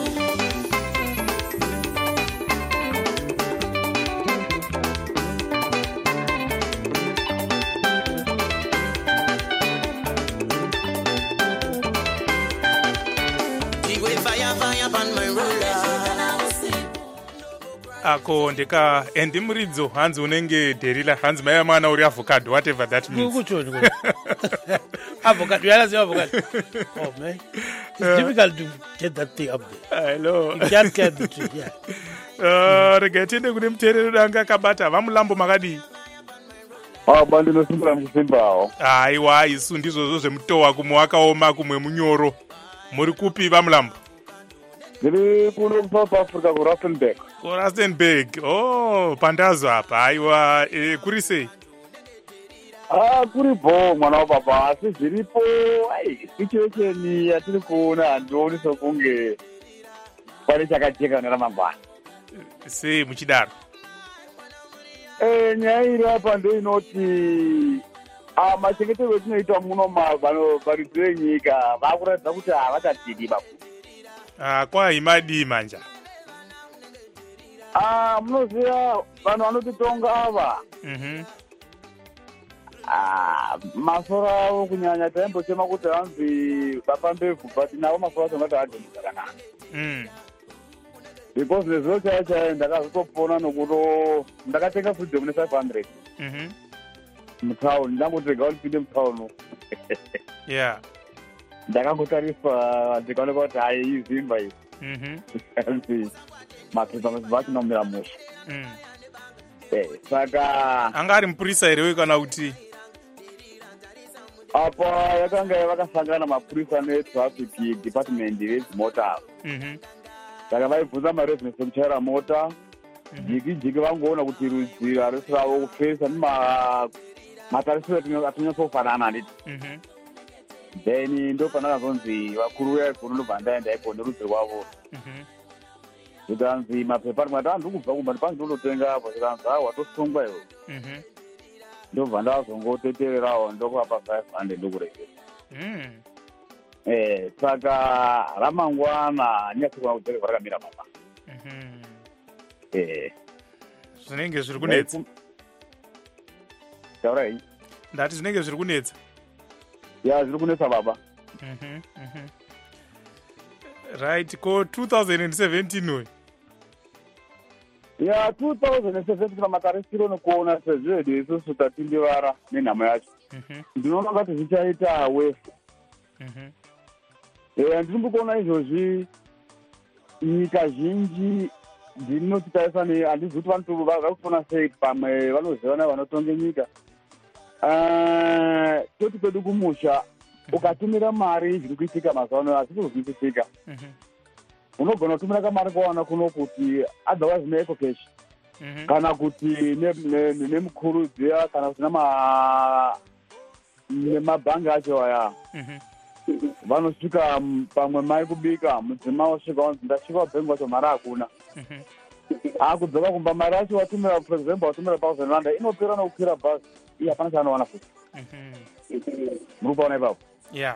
ako ndeka endi muridzo hanzi unenge dherila hanzi maiva mwana uri avocado whatever that means kuchoni avocado yalaziva avocado oh man it's difficult to get that thing up there I know. you can't get the tree yeah Uh, rega tiende kune muteereri danga akabata vamulambo makadii aba ndinosimbira muchisimbawo aiwa isu ndizvozvo zvemutowa kumwe wakaoma kumwe munyoro muri kupi vamulambo ndiri kuno kusouth africa kurustenburg kurustenburg oh pandazwa apa aiwa e, kuri sei ah kuripo mwana wababa asi zviripo ai situation yatiri kuona handioni sokunge pane chakajeka neramangwana sei muchidaro Eh, nyaya iri apa ndoinoti machengeterwo etinoita muno varidzi venyika vakuratidza kuti havachatidi bakuru ah, kwaimadii manja Ah, munoziva vanhu vanotitonga ava mhm Ah, masoro avo kunyanya taimbochema kuti hanzi vapambevhu but navo masoro acho ngati hadhoni zvakanaka mm because nezuro chaiyo chaiyo ndakazotopona nokuto ndakatenga freedom ne-five hundred mhm mutauni ndangoti rega ndipinde mutauni yeah ndakangotariswa ndikaoneka kuti hai izimba iyi mhm anzi mapepa mazibva achinomira musha mm Eh, saka anga ari mupurisa here kana kuti apa yakanga vakasangana mapurisa netraffic department vedzimota mhm saka vaibvunza maresidence ekuchaira mota jiki jiki vangoona kuti rudzi harisi ravo kufesa nematarisiro atinyatsofanana handiti mhm then ndopanakazonzi vakuru veaikono ndobva ndaenda iko nerudzi rwavo mhm kuti anzi mapepa rimwe ati andikubva kumba ndipanzi ndonotenga apo zikanzi a watosungwa iwe mhm ndobva ndazongotetererawo ndokuapa five hundred ndokurekera mm eh saka ramangwana nyatsikona kudzokera rakamira mama mhm eh zvinenge zviri kunetsa taurai ndati zvinenge zviri kunetsa ya zviri kunetsa baba mhm mhm right ko two thousand seventeen we ya two thousand seventeen kana matarisiro nekuona sezvedu isusu tatindivara nenhamo yacho mhm ndinoona ngati zvichaita wefu mhm Eh, ndiri kuona izvozvi nyika zhinji dzinotitaisa ne handizi kuti vantu vakufona sei pamwe vanozivana vanotonge nyika Ah, toti pedu kumusha ukatumira mari zviri kuitika mazuva ano hazvisi kuzviitika mhm unogona kutumira kamari kwawana kuno kuti otherwise neeco cash mhm kana kuti nemukuru dziya kana kuti nemabhangi acho aya mhm vanosvika pamwe mai kubika mudzimai wasvika wanzi ndasvika wabhengi wacho mari hakuna mhm akudzoka kumba mari yacho watumira for example watumira thousand randa inopera nokukwira bhazi iye hapana chaanowana futi mhm muri kupaona ipapo yeah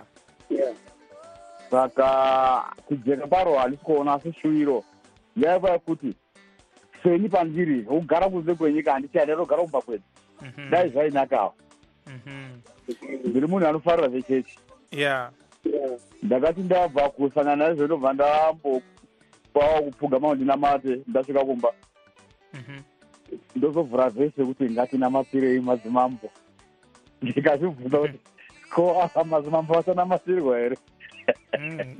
saka kujeka paro handisi kuona asi shuwiro yaiva yekuti seni pandiri kugara kunze kwenyika handichadi atogara kumba kwedu mhm dai zvainakawo mhm ndiri munhu anofarira zvechechi yeah ndakati ndabva kusangana naizvo ndobva ndambopawo kupfugama ndinamate ndasvika kumba mhm ndozovhura vhesi yekuti ngatinamatirei madzimambo ndikazvibvunza kuti ko aha madzimambo asanamatirwa here Mm.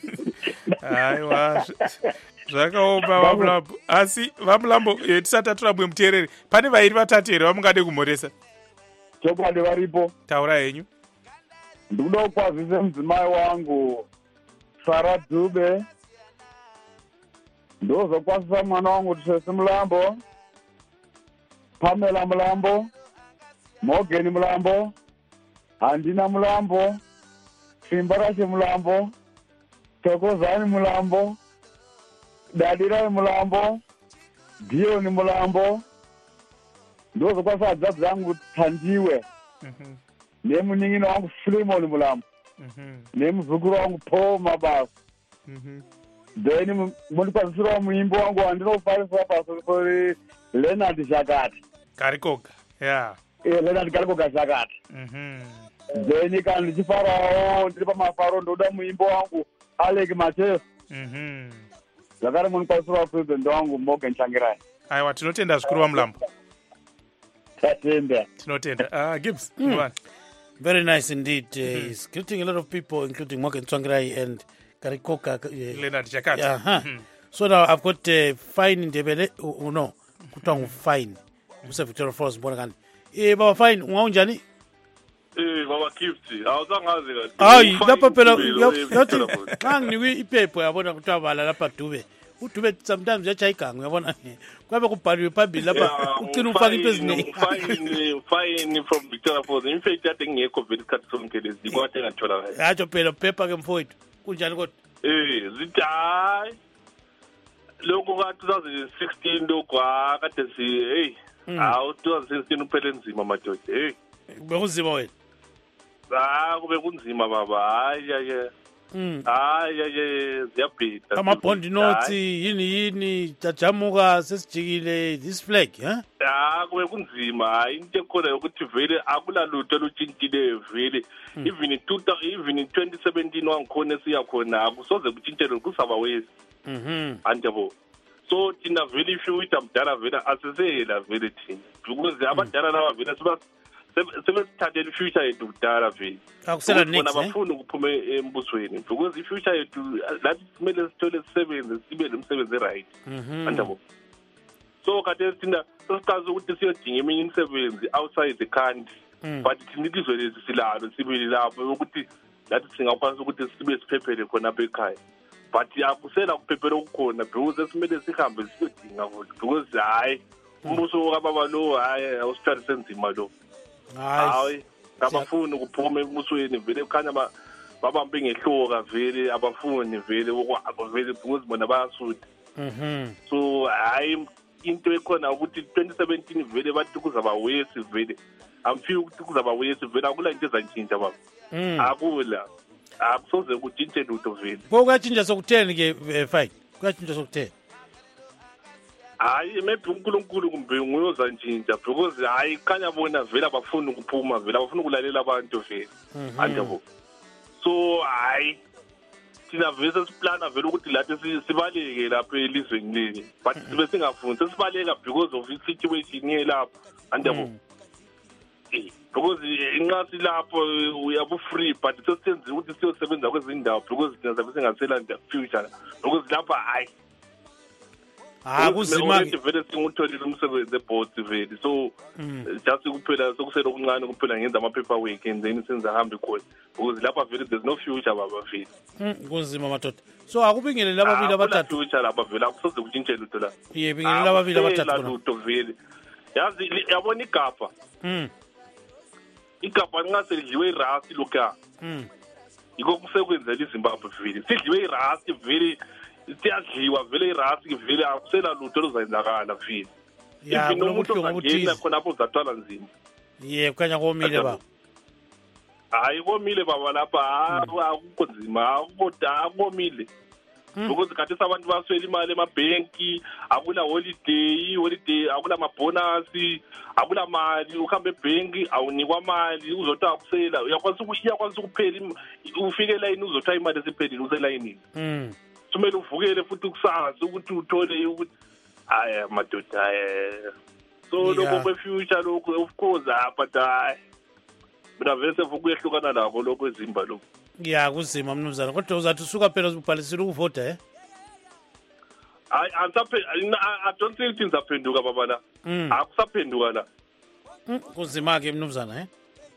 aiwa zvakaoma vamulambo asi vamulambo eh, tisati taturambwe muteereri pane vairi vatatu here vamungade kumhoresa chokwadi varipo taura henyu ndikuda kukwazise mudzimai wangu Sara Dube ndozokwasisa mwana wangu Tracy Mlambo, Pamela Mlambo, Morgan Mlambo, Andina Mlambo, Simbarashi Mlambo, Tokozani Mlambo, Dadira Mlambo, Dioni Mlambo, ndozokwasisa adzadzi zangu Thandiwe, Mhm. nemuning'ino wangu Filimon Mlambo, Mhm. nemuzukuru wangu Paul Mabasa. Mhm. Then mundikwazisira muimbo wangu wandinofarisa pasori Leonard Shakati. Karikoka. Yeah. Eh, Leonard Karikoka Shakati. Mhm. Then kana ndichifarawo ndiri pamafaro ndoda muimbo wangu Alec Machef. Mhm. Zvakare mundikwazisira president wangu Morgan Changirai. Aiwa, tinotenda zvikuru vaMulambo. Tatenda. Tinotenda. Ah, Gibbs. Mm. Very nice indeed. Uh, mm-hmm. He's greeting a lot of people, including Morgan Tsvangirai and Karikoka. Uh, Leonard Shakati. Uh-huh. Mhm. So now I've got uh, Fine in Ndebele. Oh, no. Kutwangu Fine. Musa Victoria Falls, Mbonagani. Eh, Baba Fine, ungaunjani? Eh, baba Gifty, awuzangazi kahle. Hayi, lapha phela yathi nganginikwe iphepho yabona kuthiwa bala lapha Dube. uDube sometimes uyachayigango uyabona kwabe kubhaliwe phambili lapha ucina ufaka into eziningi. Fine, fine from Victoria Falls. In fact, I think ngekho vele isikhathi sonke lezi dikwathe ngathola kahle. Yatsho phela phepha ke mfowethu. Kunjani kodwa? Eh, zithi hayi. Lokho ka twenty sixteen lokho akade si hey. Awu twenty sixteen uphele nzima madoda. Hey. Bekuzima wena. Ah, kube kunzima baba. Hayi hayi. Mm. Hayi hayi ziyabhida. Ama bond notes yini yini jajamuka sesijikile this flag, huh? Ah, kube kunzima. Hayi into ekhona ukuthi vele akulalutho olutshintshile vele. Even in two even in twenty seventeen wangikhona siya khona akusoze kuthintshele kusaba wesi. Mhm. Anjabo. So thina vele if you mdala vele asisela vele thina. Because abadala laba vele siba sebesithathela ifuture yethu kudala vele. Akusela next, bona eh? bafuna ukuphume embusweni because ifuture yethu lathi kumele sithole isisebenzi sibe nemsebenzi eright. Mhm. Anjabo. So kade thina sesiqhaza ukuthi siyodinga eminye imisebenzi outside the country. But thina ilizwe lezi silalo sibili lapho ukuthi lathi singakwazi ukuthi sibe siphephele khona apha ekhaya. But akusela kuphephela ukukhona because simele sihambe siyodinga futhi because hayi umbuso kababa lo hayi awusithali senzima lo. Hayi abafuni ukuphuma embusweni vele kukhanya babambe ngehloka vele abafuni vele okwabo vele because bona bayasuthi. Mhm. So hayi into ekhona ukuthi twenty seventeen vele bathi kuzaba wesi vele amfiki ukuthi kuzaba wesi vele akula into ezantshintsha baba. Akula akusoze kutshintshe lutho vele. Kokuyatshintsha sokutheni ke fine? Kuyatshintsha sokutheni? Hayi maybe uNkulunkulu kumbe nguyozantshintsha because hayi khanya bona vele abafuni ukuphuma vele abafuni ukulalela abantu vele. Anjabo. So hayi thina vese siplana vele ukuthi lathi sibaleke lapha elizweni leli but sibe singafuni sesibaleka because of the situation yelapha. Anjabo. Eh because inxa silapho uyabu free but sesiyenza ukuthi siyosebenza kwezindawo because thina sabe singasela future because lapha hayi Ah kuzima ke vele singutholile umsebenzi eboard vele so just kuphela sokusela okuncane kuphela ngenza ama paperwork and then senza hambe khona because lapha vele there's no future baba vele. Mhm kuzima madoda. So akubingelele lababili abathathu. Future lapha vele akusoze kutshintshe lutho la. Yebo bingelele lababili abathathu khona. Lutho vele. Yazi yabona igapha. Mhm. Igapha ngaselidliwe irasi lokha. Mhm. Yiko kusekwenzela iZimbabwe vele. Sidliwe irasi vele. Siyadliwa vele irasi vele akusela lutho oluzayenzakala vele. Ya umuntu ngokuthi ongena khona apho uzathwala nzima. Yebo kanya komile baba. Hayi komile baba lapha akukho nzima akukho akomile. Because kathi abantu baswela imali emabhenki akula holiday holiday akula mabonus akula mali uhambe ebhenki awunikwa mali uzotha ukusela uyakwazi ukuyakwazi ukuphela ufike line uzotha imali esiphelile uselayinini. Mhm. Kumele uvukele futhi ukusazi ukuthi uthole ukuthi hayi madoda hayi so lokho kwe future lokho of course but hayi mina vese ukuyehlukana labo lokho ezimba lokho. Ya kuzima mnumzana kodwa uzathi usuka phela ubhalisile ukuvota eh? Hayi ansaphe I don't think things aphenduka baba la. Akusaphenduka la. Kuzima ke mnumzana eh?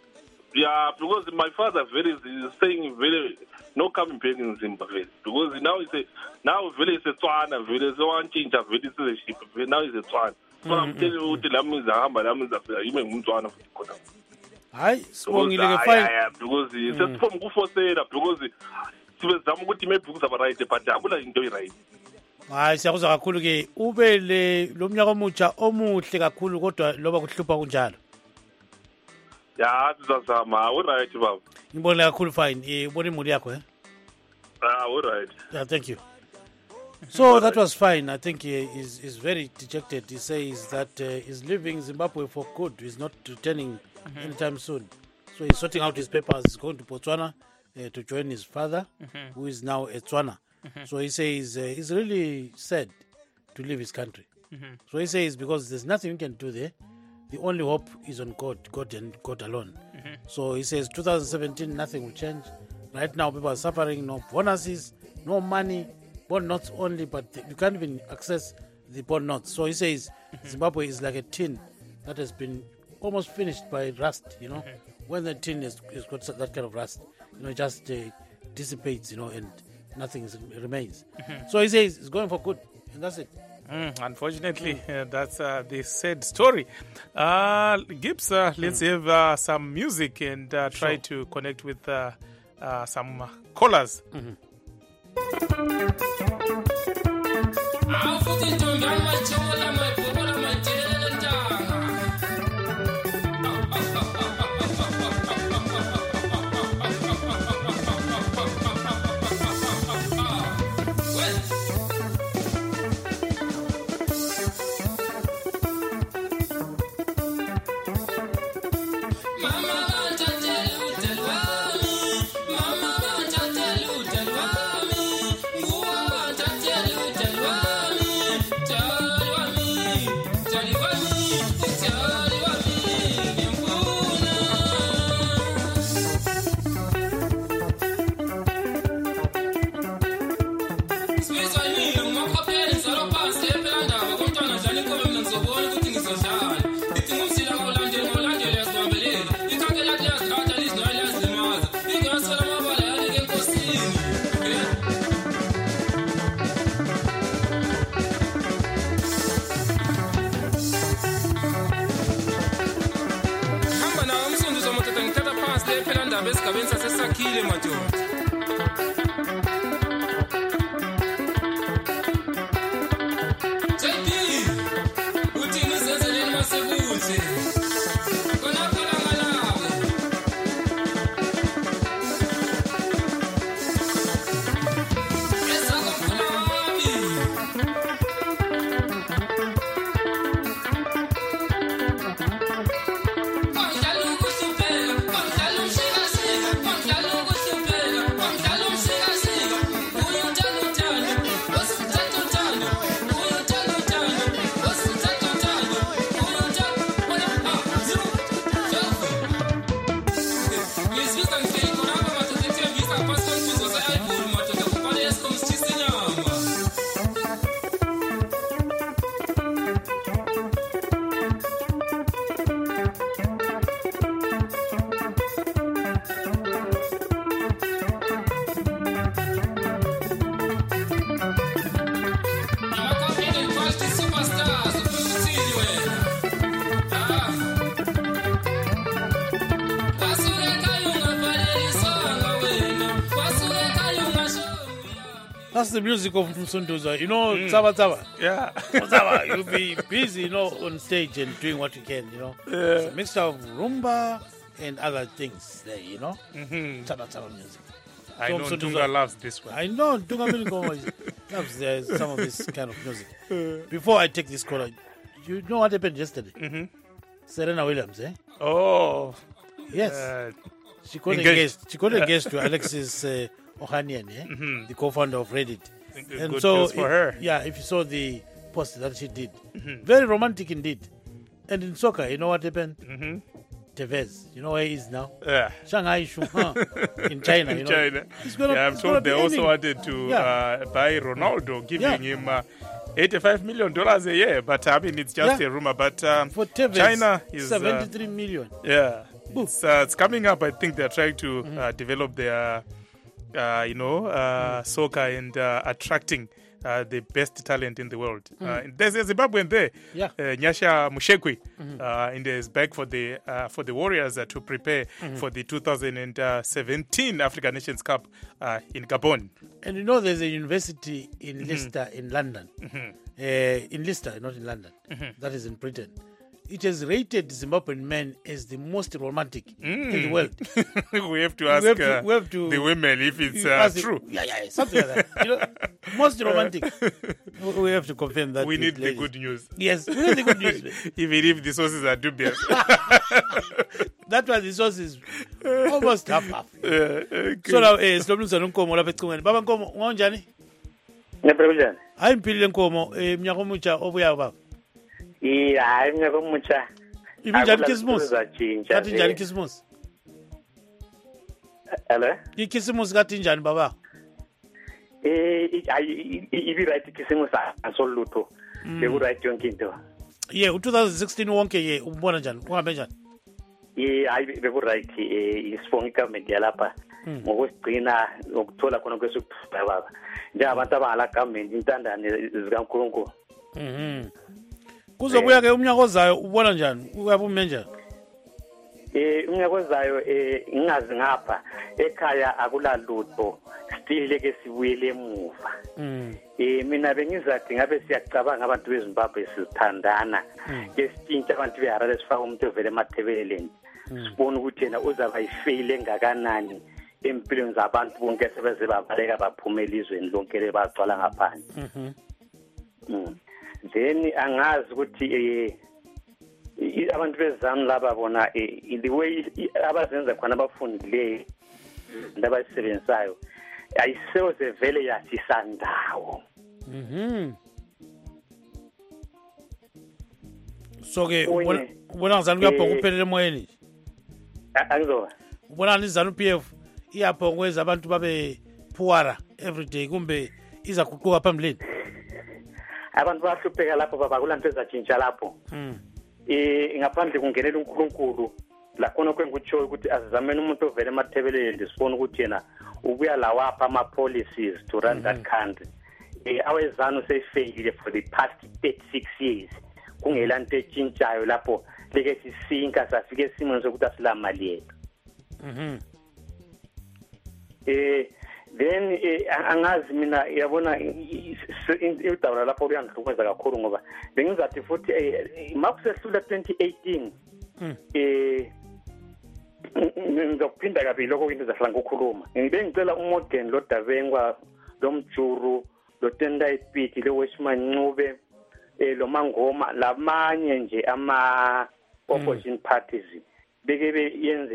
Yeah, because my father very is saying very no coming back in Zimbabwe because now he's a now very is a Tswana, very is one change of very is a ship. Now he's a Tswana. So I'm telling you, the Lamis are but Lamis are even Mutswana for the Kota. Hayi, sibongile ke Yeah, fine. yeah, because it's just from Gufosera because sibezama ukuthi maybe kuzaba right but akula into right. Hayi, siyakuzwa kakhulu ke ube le lo mnyaka omutsha omuhle kakhulu kodwa loba kuhlupha kunjalo. Yeah, sizazama. All right, baba. Ngibonile kakhulu fine. Eh, ubona imuli yakho eh? Ah, all right. Yeah, thank you. So that was fine. I think he is is very dejected. He says that uh, he's leaving Zimbabwe for good. He's not returning mm-hmm. anytime soon. So he's sorting out his papers. He's going to Botswana uh, to join his father, mm-hmm. who is now a Tswana. Mm-hmm. So he says uh, he's really sad to leave his country. Mm-hmm. So he says because there's nothing we can do there. The only hope is on God, God and God alone. Mm-hmm. So he says twenty seventeen, nothing will change. Right now, people are suffering, no bonuses, no money, bond notes only, but you can't even access the bond notes. So he says mm-hmm. Zimbabwe is like a tin that has been almost finished by rust, you know. Mm-hmm. When the tin has is got that kind of rust, you know, it just uh, dissipates, you know, and nothing is, remains. Mm-hmm. So he says it's going for good, and that's it. Mm, unfortunately, uh, that's uh, the sad story. Uh, Gibbs, uh, let's mm. have uh, some music and uh, try sure. to connect with uh, uh, some uh, callers. Mm-hmm. That's the music of Msunduza. You know, mm. Tsaba Tsaba. Yeah. Tsaba, you'll be busy, you know, on stage and doing what you can, you know. Yeah. It's a mixture of rumba and other things there, you know. Mm-hmm. Tsaba Tsaba music. I so know Msunduza Dunga loves this one. I know Dunga Milingo loves uh, some of this kind of music. Before I take this caller, you know what happened yesterday? Mm-hmm. Serena Williams, eh? Oh. Yes. Uh, she got engaged. engaged. She got engaged to Alexis uh, Ohanian, eh? Mm-hmm. The co-founder of Reddit. And good so, for her. If, yeah, if you saw the post that she did, mm-hmm. very romantic indeed. And in soccer, you know what happened? Mm-hmm. Tevez, you know where he is now? Yeah. Shanghai Shuhan in China. In you know? China. Gonna, yeah, I'm told they also ending. wanted to yeah. uh, buy Ronaldo, giving yeah. him uh, eighty-five million dollars a year. But I mean, it's just yeah. a rumor. But um, for Tevez, China is seventy-three uh, million. Yeah. It's, uh, it's coming up. I think they're trying to mm-hmm. uh, develop their, uh, you know, uh, mm. soccer and uh, attracting uh, the best talent in the world. Mm. Uh, there's a Zimbabwean there, yeah. uh, Nyasha Mushekwi, mm-hmm. uh, and is back for the uh, for the Warriors uh, to prepare mm-hmm. for the two thousand seventeen African Nations Cup uh, in Gabon. And you know, there's a university in mm-hmm. Leicester in London, mm-hmm. uh, in Leicester, not in London. Mm-hmm. That is in Britain. It has rated Zimbabwean men as the most romantic mm. in the world. we have to ask we have to, uh, we have to, the women if it's uh, true. Yeah, yeah, something like that. You know, most romantic. We have to confirm that. We need ladies. the good news. Yes, we need the good news. Even if the sources are dubious. That's why the sources almost half half. Uh, okay. So now, eh, Slomlusa Nkomo lapha ecingweni. Baba Nkomo, unjani? Ngiyaphila. Hayi impilile Nkomo, eh mnyaka omutsha obuya baba. Yeah, hayi mnyaka omutsha. Ibinjani Christmas? Kathi njani Christmas? Hello? ikhisimusi kathi njani baba? Eh ibi right Christmas asolutho. Beku right yonke into. Yeah, u-twenty sixteen wonke ye ubona njani? Uhambe njani? Eh hayi beku right eh isibonga igovernment yalapha. Ngokusigcina ukuthola khona kwesukupha baba. Nje abantu abangala government intandane zikaNkulunkulu. Mhm. Kuzobuya ke umnyaka ozayo ubona njani? Uyabume njani? Eh umnyaka ozayo eh ngingazi ngapha ekhaya akulalutho still ke sibuyele emuva. Mhm. Eh mina bengizathi ngabe siyacabanga abantu beZimbabwe sizithandana ke sitshintsha abantu beHarare sifaka umuntu ovele emathebeleleni. Sibona ukuthi yena uzaba yifile engakanani empilweni zabantu bonke sebeze babaleka baphumela izweni lonke lebagcwala ngaphandle. Mhm. Mhm. Then angazi ukuthi eh abantu bezami laba bona the way abazenza khona abafundileyo ndabayisebenzayo ayisebenze vele yasisandawo. Mhm. So ke ubona ngizani kuyabhonga uphelele emoyeni? Angizo. Ubona ngizani P F iyabhongweza abantu babe puara every day kumbe iza kuquka phambili? Abantu bahlupheka lapho baba kulanto ezatshintsha lapho. Mhm. Eh ngaphandle kungenela uNkulunkulu la khona kwengutsho ukuthi azizamene umuntu ovele emathebeleni sifona ukuthi yena ubuya lawapha ama policies to run mm-hmm. that country. Eh awezanu seyifeyile for the past thirty-six years. Kungela nto etshintshayo lapho leke sisinka safike esimweni sokuthi asila mali yethu. Mhm. Eh then angazi mina yabona idawula lapho kuyangihlukumeza kakhulu ngoba bengizathi futhi makusehlula twenty eighteen eh ngizophinda kabili lokho into zahlanga ukukhuluma ngibengicela uMorgan lo Davengwa lo Mjuru lo Tendai Piti lo Weshman Ncube eh lo Mangoma lamanye nje ama opposition parties beke beyenze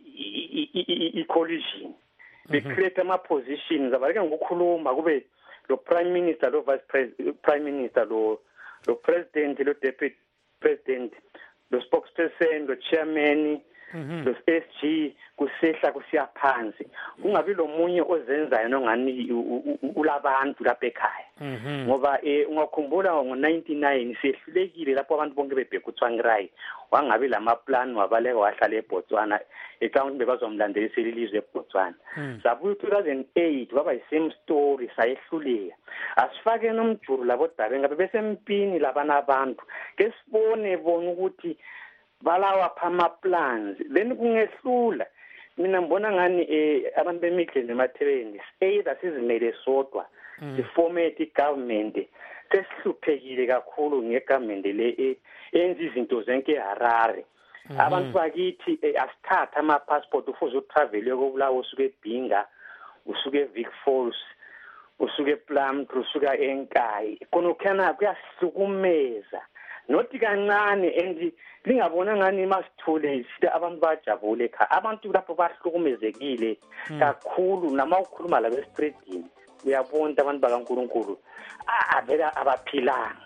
i coalition be create ama positions abaleke ngokukhuluma kube lo prime minister lo vice president prime minister lo lo president lo deputy president lo spokesperson lo chairman lo S G kusehla kusiya phansi kungabi lo munye ozenzayo nongani ulabantu lapha ekhaya ngoba ungakhumbula ngo ninety-nine sihlulekile lapho abantu bonke bebheka uTsvangirai wangabe lama plan wabaleka wahlala eBotswana ecount bezomlandelisa ilizwe eBotswana sabuya two thousand eight baba isame story sayehluleka asifake nomjuru labo Dabenga bebesempini labana abantu ke sibone bona ukuthi balawa phama plans then kungehlula mina ngibona ngani eh abantu bemikhle nemathebeni either sizimele sodwa the format government sesihluphekile kakhulu ngegovernment le enza izinto zonke eHarare abantu bakithi asithatha ama passport ufuze utravel yokubulawa usuke eBinga usuke eVic Falls usuke ePlum usuka eNkayi konokhana kuyahlukumeza nothi kancane endi lingabona ngani masithule sithi abantu bajabule ekhaya abantu lapho bahlukumezekile kakhulu nama ukukhuluma la streetini uyabona abantu bakaNkulunkulu avela abaphilanga.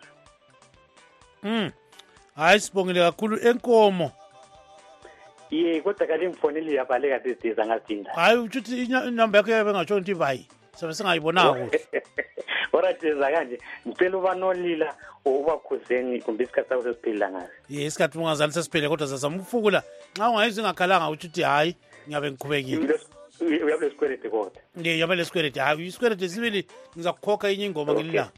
Mm. Hayi sibongile kakhulu enkomo. Ye kodwa kale mfoneli yabaleka these days angathinda. Hayi uthi inamba yakho yabe ngatsho nti bayi. sobe singayibonanga kuhle. Alright yenza kanje ngicela uba nolila ubakhuzeni kumbe isikhathi sakho sesiphila ngaso. Ye isikhathi ungazali sesiphele kodwa zazama ukufukula nxa ungayizwa ingakhalanga uthi uthi hayi ngiyabe ngikhubekile. Uyabe lesikweleti kodwa. Nge yabe lesikweleti hayi isikweleti sibili ngizakukhokha inye ingoma ngelilanga.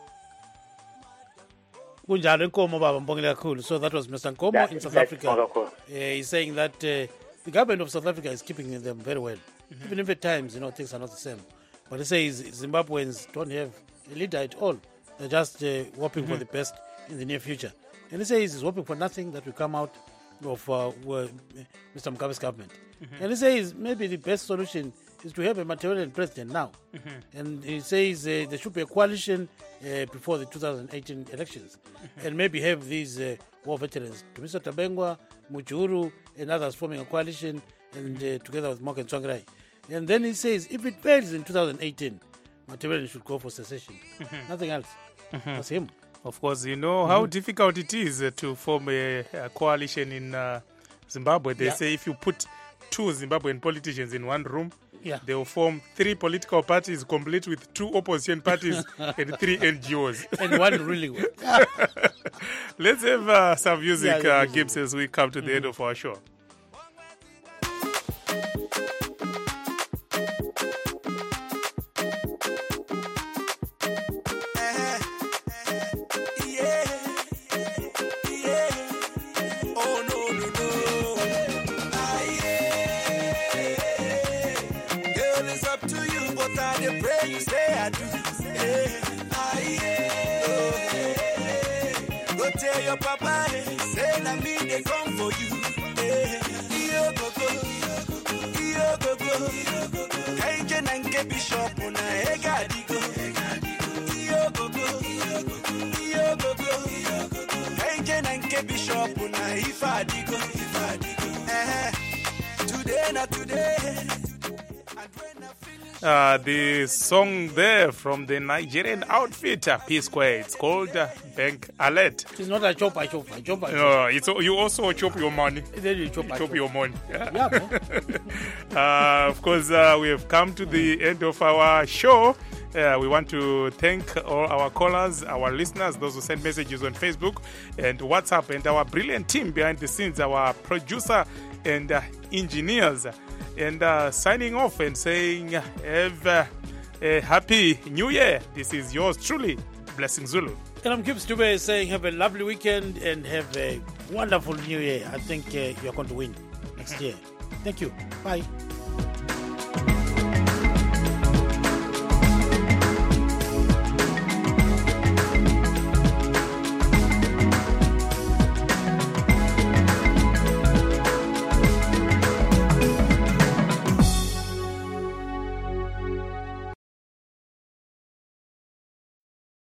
Kunjalo inkomo baba mbongela kakhulu. So that was Mister Nkomo in South Africa. Uh, he's saying that uh, the government of South Africa is keeping them very well. Mm-hmm. Even if at times, you know, things are not the same. But he says Zimbabweans don't have a leader at all. They're just uh, hoping mm-hmm. for the best in the near future. And he says he's hoping for nothing that will come out of uh, Mister Mugabe's government. Mm-hmm. And he says maybe the best solution is to have a Matabeleland president now. Mm-hmm. And he says uh, there should be a coalition uh, before the two thousand eighteen elections. Mm-hmm. And maybe have these uh, war veterans, Mister Tabengwa, Mujuru, and others forming a coalition and uh, together with Morgan Tsvangirai. And then he says if it fails in two thousand eighteen, Matabeleland should go for secession. Mm-hmm. Nothing else. Mm-hmm. That's him. Of course, you know how mm-hmm. difficult it is uh, to form a, a coalition in uh, Zimbabwe. They yeah. say if you put two Zimbabwean politicians in one room, yeah. they will form three political parties complete with two opposition parties and three N G Os. And one ruling one. Let's have uh, some music, yeah, uh, Gibbs, as we come to the mm-hmm. end of our show. Tell your papa, say na me they come for you. Iyo go go, iyo go go. Kaije nange bishop na ega digo. Iyo go go, iyo go go. Kaije nange bishop na ifa digo. Eh, today na today. Uh, the song there from the Nigerian outfit, uh, P Square. It's called uh, Bank Alert. It's not a chop, I chop, I chop, I chop. No, it's, you also chop your money. Then you chop, you I chop, chop your money. Yeah, yeah man. uh, of course, uh, we have come to the end of our show. Uh, we want to thank all our callers, our listeners, those who send messages on Facebook and WhatsApp, and our brilliant team behind the scenes, our producer and uh, engineers. And uh, signing off and saying, have uh, a happy new year. This is yours truly, Blessing Zulu. And I'm Gibbs Dube saying, have a lovely weekend and have a wonderful new year. I think uh, you're going to win next year. Thank you. Bye.